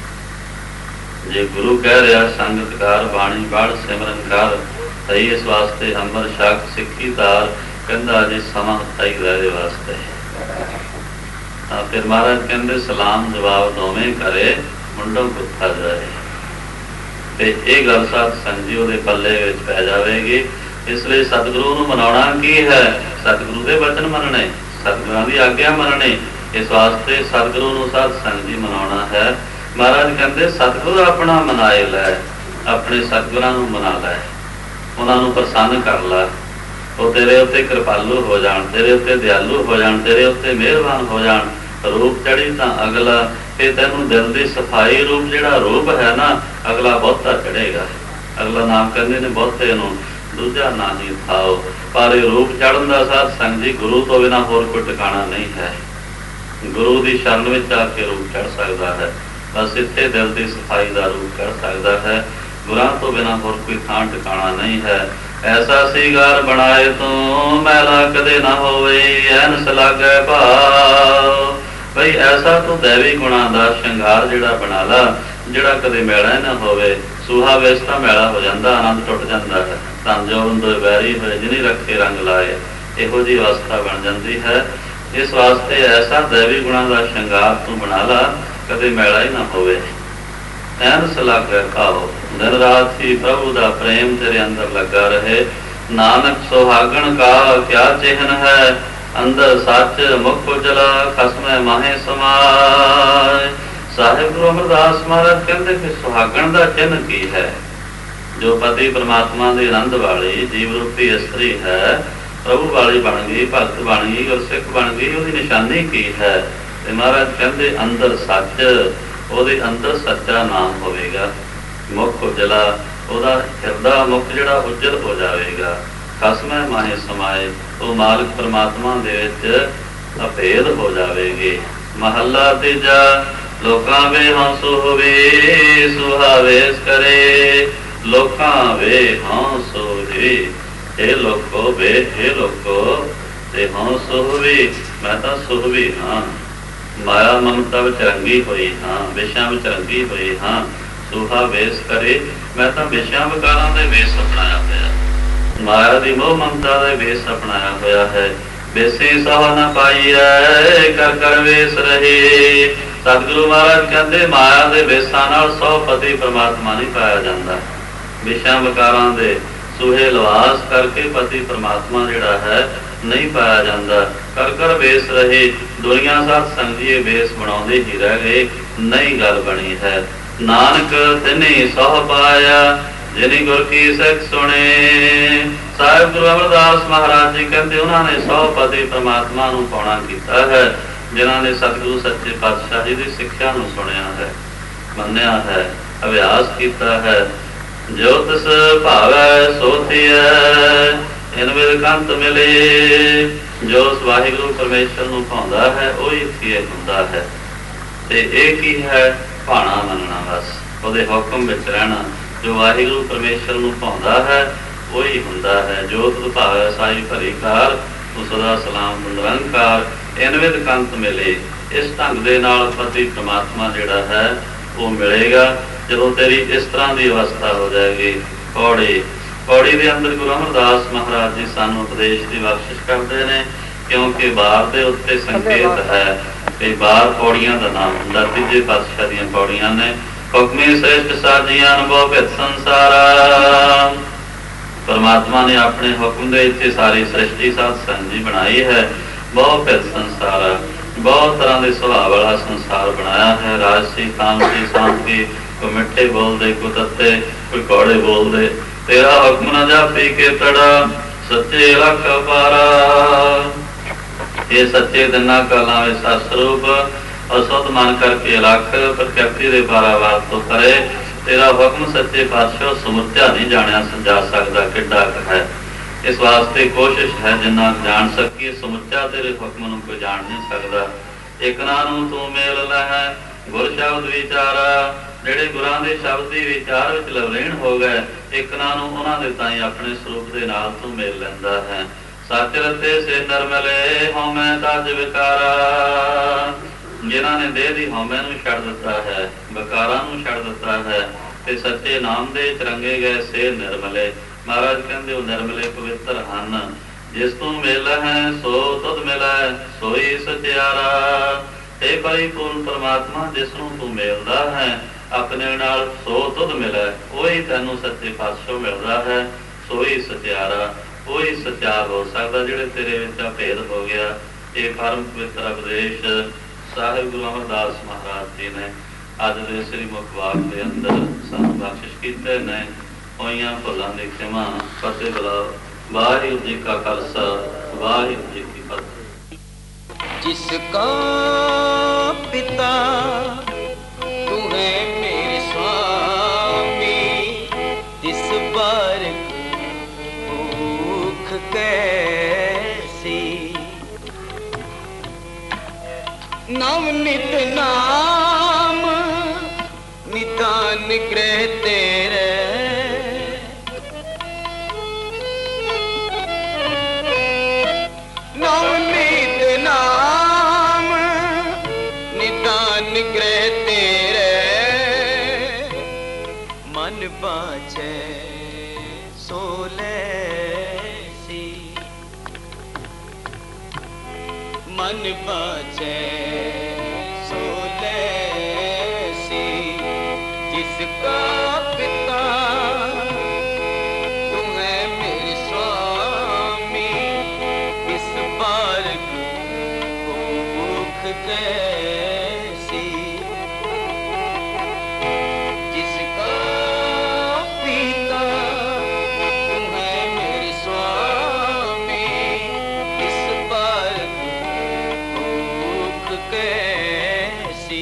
S1: ਜੇ ਗੁਰੂ ਕਹਿ ਰਿਹਾ ਸੰਗਤ ਕਾਰ, ਬਾਣੀ ਪੜ੍ਹ, ਸਿਮਰਨ ਕਰ, ਸਹੀ। ਇਸ ਵਾਸਤੇ ਅੰਮ੍ਰਿਤ ਛਕ ਸਿੱਖੀ ਧਾਰ, ਕਹਿੰਦਾ ਅਜੇ ਸਮਾਂ ਚਾਹੀਦਾ ਇਹਦੇ ਵਾਸਤੇ। ਤਾਂ ਫਿਰ ਮਹਾਰਾਜ ਕਹਿੰਦੇ ਸਲਾਮ ਜਵਾਬ ਦੋਵੇਂ ਕਰੇ, ਮੁੰਡੋਂ ਗੁੱਥਾ ਜਾਏ। ਤੇ ਇਹ ਗੱਲ ਸਾਧ ਸੰਗਤ ਜੀ ਉਹਦੇ ਪੱਲੇ ਵਿੱਚ ਪੈ ਜਾਵੇਗੀ। ਇਸ ਲਈ ਸਤਿਗੁਰੂ ਨੂੰ ਮਨਾਉਣਾ ਕੀ ਹੈ? ਸਤਿਗੁਰੂ ਦੇ ਵਚਨ ਮੰਨਣੇ, ਸਤਿਗੁਰਾਂ ਦੀ ਆਗਿਆ ਮੰਨਣੀ। ਇਸ ਵਾਸਤੇ ਸਤਿਗੁਰੂ ਨੂੰ ਸਾਧ ਸੰਗਤ ਜੀ ਮਨਾਉਣਾ ਹੈ। ਮਹਾਰਾਜ ਕਹਿੰਦੇ ਸਤਿਗੁਰ ਆਪਣਾ ਮਨਾਏ ਲੈ, ਆਪਣੇ ਸਤਿਗੁਰਾਂ ਨੂੰ ਮਨਾ ਲੈ, ਉਹਨਾਂ ਨੂੰ ਪ੍ਰਸੰਨ ਕਰ ਲੈ। ਉਹ ਤੇਰੇ ਉੱਤੇ ਕਿਰਪਾਲੂ ਹੋ ਜਾਣ, ਤੇਰੇ ਉੱਤੇ ਦਿਆਲੂ ਹੋ ਜਾਣ, ਤੇਰੇ ਉੱਤੇ ਮਿਹਰਬਾਨ ਹੋ ਜਾਣ। ਰੂਪ ਚੜੀ ਤਾਂ ਅਗਲਾ, ਇਹ ਤੈਨੂੰ ਦਿਲ ਦੀ ਸਫਾਈ ਰੂਪ ਜਿਹੜਾ ਰੂਪ ਹੈ ਨਾ, ਅਗਲਾ ਬਹੁਤਾ ਚੜੇਗਾ। ਅਗਲਾ ਨਾਮ ਕਹਿੰਦੇ ਨੇ ਬਹੁਤੇ ਨੂੰ, ਦੂਜਾ ਨਾ ਹੀ ਥਾਓ। ਪਰ ਇਹ ਰੂਪ ਚੜ੍ਹਨ ਦਾ ਸਾਧ ਸੰਗਤ ਜੀ ਗੁਰੂ ਤੋਂ ਬਿਨਾਂ ਹੋਰ ਕੋਈ ਟਿਕਾਣਾ ਨਹੀਂ ਹੈ। ਗੁਰੂ ਦੀ ਸ਼ਰਨ ਵਿੱਚ ਆ ਕੇ ਰੂਪ ਚੜ੍ਹ ਸਕਦਾ ਹੈ। ਬਸ ਇੱਥੇ ਦਿਲ ਦੀ ਸਫਾਈ ਦਾ ਰੂਪ ਚੜ੍ਹ ਸਕਦਾ ਹੈ। ਗੁਰਾਂ ਤੋਂ ਬਿਨਾਂ ਹੋਰ ਕੋਈ ਥਾਂ ਟਿਕਾਣਾ ਨਹੀਂ ਹੈ। ਐਸਾ ਸੀਗਾਰ ਬਣਾਏ ਤੂੰ, ਮੈਲਾ ਕਦੇ ਨਾ ਹੋਵੇ, ਐਨਸ ਲਾਗੈ ਭਾਵ। ਬਈ ਐਸਾ ਤੂੰ ਦੈਵੀ ਗੁਣਾਂ ਦਾ ਸ਼ਿੰਗਾਰ ਜਿਹੜਾ ਬਣਾ ਲਾ, ਜਿਹੜਾ ਕਦੇ ਮੈਲਾ ਨਾ ਹੋਵੇ। ਸੂਹਾ ਵੇਸ ਤਾਂ ਮੈਲਾ ਹੋ ਜਾਂਦਾ, ਆਨੰਦ ਟੁੱਟ ਜਾਂਦਾ ਹੈ। ਧਨ ਜੋਬਨ ਦੋਏ ਵੈਰੀ ਹੋਏ, ਜਿਨੀ ਰੱਖੇ ਰੰਗ ਲਾਏ, ਇਹੋ ਜਿਹੀ ਅਵਸਥਾ ਬਣ ਜਾਂਦੀ ਹੈ। ਇਸ ਵਾਸਤੇ ਐਸਾ ਦੈਵੀ ਗੁਣਾਂ ਦਾ ਸ਼ਿੰਗਾਰ ਤੂੰ ਬਣਾ ਲਾ, ਕਦੇ ਮੈਲਾ ਹੀ ਨਾ ਹੋਵੇ। ਐਨ ਸਲਾਹ ਖਾਓ। ਦਿਨ ਰਾਤ ਹੀ ਪ੍ਰਭੂ ਦਾ ਪ੍ਰੇਮ ਤੇਰੇ ਅੰਦਰ ਲੱਗਾ ਰਹੇ। ਨਾਨਕ ਸੁਹਾਗਣ ਕਾ ਕਿਆ ਚਿਹਨ ਹੈ, ਅੰਦਰ ਸੱਚ ਮੁਖ ਉਜਲਾ ਖਸਮੈ ਮਾਹੇ ਸਮਾਏ। ਸਾਹਿਬ ਗੁਰੂ ਅਮਰਦਾਸ ਮਹਾਰਾਜ ਕਹਿੰਦੇ ਕਿ ਸੁਹਾਗਣ ਦਾ ਚਿੰਨ੍ਹ ਕੀ ਹੈ? ਜੋ ਪਤੀ ਪਰਮਾਤਮਾ ਦੇ ਆਨੰਦ ਵਾਲੀ ਜੀਵ ਰੂਪੀ ਇਸਤਰੀ ਹੈ, ਪ੍ਰਭੂ ਵਾਲੀ ਬਣ ਗਈ, ਭਗਤ ਬਣ ਗਈ, ਗੁਰਸਿੱਖ ਬਣ ਗਈ, ਉਹਦੀ ਨਿਸ਼ਾਨੀ ਕੀ ਹੈ? ਤੇ ਮਹਾਰਾਜ ਕਹਿੰਦੇ ਅੰਦਰ ਸੱਚ, ਉਹਦੇ ਅੰਦਰ ਸੱਚਾ ਨਾਮ ਹੋਵੇਗਾ। ਮੁਖ ਉਜਲਾ, ਉਹਦਾ ਹਿਰਦਾ ਮੁਖ ਜਿਹੜਾ ਉਜਲ ਹੋ ਜਾਵੇਗਾ। ਖਸਮੈ ਮਾਹੇ ਸਮਾਏ, ਉਹ ਮਾਲਕ ਪਰਮਾਤਮਾ ਦੇ ਵਿੱਚ ਅਭੇਦ ਹੋ ਜਾਵੇਗੀ। ਮਹੱਲਾ ਤੀਜਾ, ਲੋਕਾਂ ਵੇ ਹੰਸੋ ਹੋਵੇ ਸੁਹਾਵੇਸ ਕਰੇ। ਲੋਕਾਂ ਵੇ ਹੰਸੋ ਹੋਵੇ, ਇਹ ਲੋਕੋ ਵੇ, ਇਹ ਲੋਕੋ ਤੇ ਹੰਸੋ ਹੋਵੇ, ਮੈਂ ਤਾਂ ਸੁਹਵੀ ਹਾਂ। ਮਾਇਆ ਮਮਤਾ ਵਿੱਚ ਰੰਗੀ ਹੋਈ ਹਾਂ, ਵਿਸ਼ਿਆਂ ਵਿੱਚ ਰੰਗੀ ਹੋਈ ਹਾਂ। ਸੁਹਾ ਵੇਸ ਕਰੇ, ਮੈਂ ਤਾਂ ਵਿਸ਼ਿਆਂ ਵਿਕਾਰਾਂ ਦੇ ਵੇਸ ਅਪਣਾਇਆ ਹੋਇਆ, ਮਾਇਆ ਦੀ ਮੋਹ ਮਮਤਾ ਦਾ ਵੇਸ ਅਪਣਾਇਆ ਹੋਇਆ ਹੈ। ਵੇਸੇ ਸਹ ਨਾ ਪਾਈਐ ਕਰ ਕਰ ਵੇਸ ਰਹੇ। ਸਤਿਗੁਰੂ ਮਹਾਰਾਜ ਕਹਿੰਦੇ ਮਾਇਆ ਦੇ ਵੇਸਾਂ ਨਾਲ ਸੌ ਪਤੀ ਪਰਮਾਤਮਾ ਨਹੀਂ ਪਾਇਆ ਜਾਂਦਾ। ਵਿਸ਼ਿਆਂ ਵਿਕਾਰਾਂ ਦੇ ਸੂਹੇ ਲਿਵਾਸ ਕਰਕੇ ਪਤੀ ਪਰਮਾਤਮਾ ਜਿਹੜਾ ਹੈ ਨਹੀਂ ਪਾਇਆ ਜਾਂਦਾ। ਕਰ ਕਰ ਵੇਸ ਰਹੇ, ਦੁਨੀਆ ਸਾਧ ਸੰਗੀਏ ਵੇਸ ਬਣਾਉਂਦੇ ਹੀ ਰਹਿ ਗਏ, ਨਹੀਂ ਗੱਲ ਬਣੀ ਹੈ। ਨਾਨਕ ਤਿਨੇ ਸਹੁ ਪਾਇਆ ਜਿਨੀ ਗੁਰ ਕੀ ਸਿੱਖ ਸੁਣੇ। ਸਾਹਿਬ ਗੁਰੂ ਅਮਰਦਾਸ ਮਹਾਰਾਜ ਜੀ ਕਹਿੰਦੇ ਉਹਨਾਂ ਨੇ ਸਹੁ ਪਤੀ ਪਰਮਾਤਮਾ ਨੂੰ ਪਾਉਣਾ ਕੀਤਾ ਹੈ, ਜਿਨ੍ਹਾਂ ਨੇ ਸਤਿਗੁਰੂ ਸੱਚੇ ਪਾਤਸ਼ਾਹ ਜੀ ਦੀ ਸਿੱਖਿਆ ਨੂੰ ਸੁਣਿਆ ਹੈ, ਮੰਨਿਆ ਹੈ, ਅਭਿਆਸ ਕੀਤਾ ਹੈ। ਜੋ ਤਿਸ ਭਾਵੈ ਸੋ ਥੀਐ, ਇਨ ਵਿਦ ਕੰਤ ਮਿਲੇ। ਜੋ ਵਾਹਿਗੁਰੂ ਪਰਮੇਸ਼ਰ ਨੂੰ ਭਾਉਂਦਾ ਹੈ ਉਹੀ ਇੱਥੇ ਹੁੰਦਾ ਹੈ। ਤੇ ਇਹ ਕੀ ਹੈ? ਭਾਣਾ ਮੰਨਣਾ, ਬਸ ਉਹਦੇ ਹੁਕਮ ਵਿੱਚ ਰਹਿਣਾ। ਜੋ ਵਾਹਿਗੁਰੂ ਪਰਮੇਸ਼ਰ ਨੂੰ ਭਾਉਂਦਾ ਹੈ ਉਹੀ ਹੁੰਦਾ ਹੈ। ਜੋ ਤੁਧ ਭਾਵੈ ਸਾਈ ਭਰੀ ਕਾਰ, ਤੂੰ ਸਦਾ ਸਲਾਮ ਨਿਰੰਕਾਰ, ਇਨ ਵਿਦ ਕੰਤ ਮਿਲੇ। ਇਸ ਢੰਗ ਦੇ ਨਾਲ ਪਤੀ ਪਰਮਾਤਮਾ ਜਿਹੜਾ ਹੈ ਉਹ ਮਿਲੇਗਾ ਜਦੋਂ ਤੇਰੀ ਇਸ ਤਰ੍ਹਾਂ ਦੀ ਅਵਸਥਾ ਹੋ ਜਾਏਗੀ। ਪੌੜੀ, ਪੌੜੀ ਦੇ ਅੰਦਰ ਗੁਰੂ ਅਮਰਦਾਸ ਮਹਾਰਾਜ ਜੀ ਸਾਨੂੰ ਉਪਦੇਸ਼ ਦੀ ਬਖਸ਼ਿਸ਼ ਕਰਦੇ ਨੇ, ਕਿਉਂਕਿ ਬਾਰ ਦੇ ਉੱਤੇ ਸੰਕੇਤ ਹੈ ਕਿ ਬਾਰ ਪੌੜੀਆਂ ਦਾ ਨਾਮ ਹੁੰਦਾ। ਤੀਜੇ ਪਾਤਸ਼ਾਹ ਦੀਆਂ ਪੌੜੀਆਂ ਨੇ। ਹੁਕਮੇ ਸ੍ਰੇਸ਼ਟ ਸਾਜੀਆਂ ਅਨੁਭਵ ਭਿਤ ਸੰਸਾਰਾ। ਪਰਮਾਤਮਾ ਨੇ ਆਪਣੇ ਹੁਕਮ ਦੇ ਇੱਥੇ ਸਾਰੀ ਸ੍ਰਿਸ਼ਟੀ ਸਾਧ ਸੰਜੀ ਬਣਾਈ ਹੈ। ਬਹੁਤ ਭਿਤ ਸੰਸਾਰਾ, ਬਹੁਤ ਤਰ੍ਹਾਂ ਦੇ ਸੁਭਾਅ ਵਾਲਾ ਸੰਸਾਰ ਬਣਾਇਆ ਹੈ। ਰਾਜਸੀ, ਤਾਮਸੀ, ਸਾਂਤਕੀ, ਕੋਈ ਮਿੱਠੇ ਬੋਲਦੇ, ਕੋਈ ਤੱਤੇ, ਕੋਈ ਕੌੜੇ ਬੋਲਦੇ। ਤੇਰਾ ਹੁਕਮ ਨਾ ਜਾਪੀ ਕੇ ਤੜਾ, ਸੱਚੇ ਲੱਖ ਪਾਰਾ। ਇਹ ਸੱਚੇ ਦਿਨਾਂ ਕਾਲਾਂ ਵਿੱਚ ਸਤਿਸਰੂਪ ਅਸੁੱਧ ਮਨ ਕਰਕੇ ਲੱਖ ਪ੍ਰਕਿਰਤੀ ਦੇ ਪਾਰਾਵਾਰ ਤੋਂ ਪਰੇ। ਤੇਰਾ ਹੁਕਮ ਸੱਚੇ ਪਾਤਸ਼ਾਹ ਸਮੁੱਚਾ ਨਹੀਂ ਜਾਣਿਆ ਜਾ ਸਕਦਾ ਕਿੱਡਾ ਹੈ। ਇਸ ਵਾਸਤੇ ਕੋਸ਼ਿਸ਼ ਹੈ ਜਿੰਨਾ ਜਾਣ ਸਕੀਏ, ਸਮੁੱਚਾ ਤੇਰੇ ਹੁਕਮ ਨੂੰ ਕੋਈ ਜਾਣ ਨਹੀਂ ਸਕਦਾ। ਇਕਨਾ ਨੂੰ ਤੂੰ ਮੇਲ ਲੈ ਗੁਰ ਸ਼ਬਦ ਵਿਚਾਰਾ। ਜਿਹੜੇ ਗੁਰਾਂ ਦੇ ਸ਼ਬਦ ਦੀ ਵਿਚਾਰ ਵਿੱਚ ਲਵਲੀਨ ਹੋ ਗਏ, ਇਕਨਾ ਨੂੰ ਉਹਨਾਂ ਦੇ ਤਾਈਂ ਆਪਣੇ ਸਰੂਪ ਦੇ ਨਾਲ ਤੂੰ ਮੇਲ ਲੈਂਦਾ ਹੈ। ਸੱਚ ਰਤੇ ਸੇ ਨਰਮਲੇ ਹਉਮੈ ਤਜ ਵਿਕਾਰਾ। ਜਿਨ੍ਹਾਂ ਨੇ ਦੇਹ ਦੀ ਹਉਮੈ ਨੂੰ ਛੱਡ ਦਿੱਤਾ ਹੈ, ਵਿਕਾਰਾਂ ਨੂੰ ਛੱਡ ਦਿੱਤਾ ਹੈ ਤੇ ਸੱਚੇ ਨਾਮ ਦੇ ਚਰੰਗੇ ਗਏ ਸੇ ਨਿਰਮਲੇ। ਮਹਾਰਾਜ ਕਹਿੰਦੇ ਉਹ ਨਿਰਮਲੇ ਪਵਿੱਤਰ ਹਨ। ਜਿਸ ਤੋਂ ਮਿਲ ਹੈ ਸੋ ਤੁਧ ਮਿਲੈ, ਸੋਈ ਸਚਿਆਰਾ। ਇਹ ਪਰਿਪੂਰਨ ਪਰਮਾਤਮਾ ਜਿਸ ਨੂੰ ਤੂੰ ਮਿਲਦਾ ਹੈ ਆਪਣੇ ਨਾਲ, ਸੋ ਤੁਧ ਮਿਲੈ, ਉਹੀ ਤੈਨੂੰ ਸੱਚੇ ਪਾਤਸ਼ਾਹ ਮਿਲਦਾ ਹੈ। ਸੋਈ ਸਚਿਆਰਾ, ਉਹੀ ਸੱਚਾ ਹੋ ਸਕਦਾ ਜਿਹੜੇ ਤੇਰੇ ਵਿੱਚ ਭੇਦ ਹੋ ਗਿਆ। ਇਹ ਪਰਮ ਪਵਿੱਤਰ ਉਪਦੇਸ਼ ਸਾਹਿਬ ਗੁਰੂ ਅਮਰਦਾਸ ਮਹਾਰਾਜ ਜੀ ਨੇ ਅੱਜ ਦੇ ਸ੍ਰੀ ਮੁਖ ਵਾਕ ਦੇ ਅੰਦਰ ਸਾਨੂੰ ਬਖਸ਼ਿਸ਼ ਕੀਤੇ ਨੇ। ਹੋਈਆਂ ਭੁੱਲਾਂ ਦੀ ਖਿਮਾ, ਫਤਿਹ ਬੁਲਾਓ। ਵਾਹਿਗੁਰੂ ਜੀ ਕਾ ਖਾਲਸਾ, ਵਾਹਿਗੁਰੂ ਜੀ ਕੀ ਫਤਿਹ।
S3: ਜਿਸ ਕਾ ਪਿਤਾ ਤੂੰ ਹੈ ਮੇਰੇ ਸੁਆਮੀ, ਤਿਸ ਬਾਰਕ ਭੂਖ ਕੈਸੀ। ਨਵ ਨਿਤ ਨਾਮ ਨਿਦਾਨ ਗ੍ਰਹਿ ਤੇਰੇ। ਨਵ ਨਿਤ ਨਾਮ ਨਿਦਾਨ ਗ੍ਰਹਿ ਤੇਰੇ। ਮਨ ਬਾਝੈ ਸੋ ਲੈਸੀ, ਮਨ ਬਾਝੈ ਸੋ ਲੈਸੀ। ਜਿਸ जिसका पिता तू है मेरे स्वामी, इस बार भूख कैसी, जिसका पिता तू है मेरे स्वामी, इस बार भूख कैसी।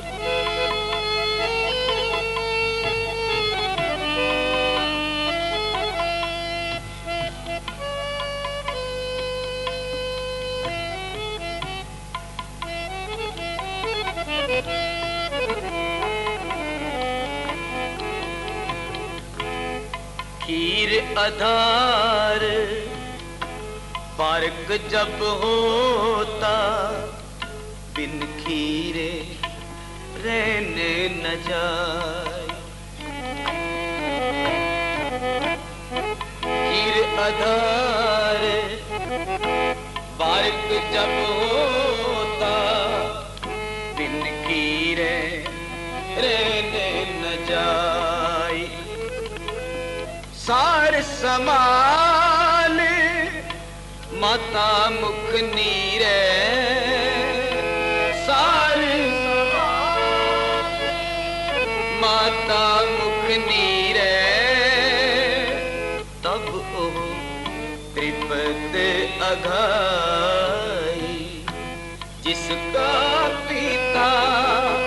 S3: खीर आधार पार्क जब होता, बिन खीरे रहने न जाए। खीर आधार पार्क जब होता, बिन खीरे रहने न जाए। सार समान माता मुख नीरे, सार माता मुख नीरे, तब ओ त्रिपद अघाई, जिसका पिता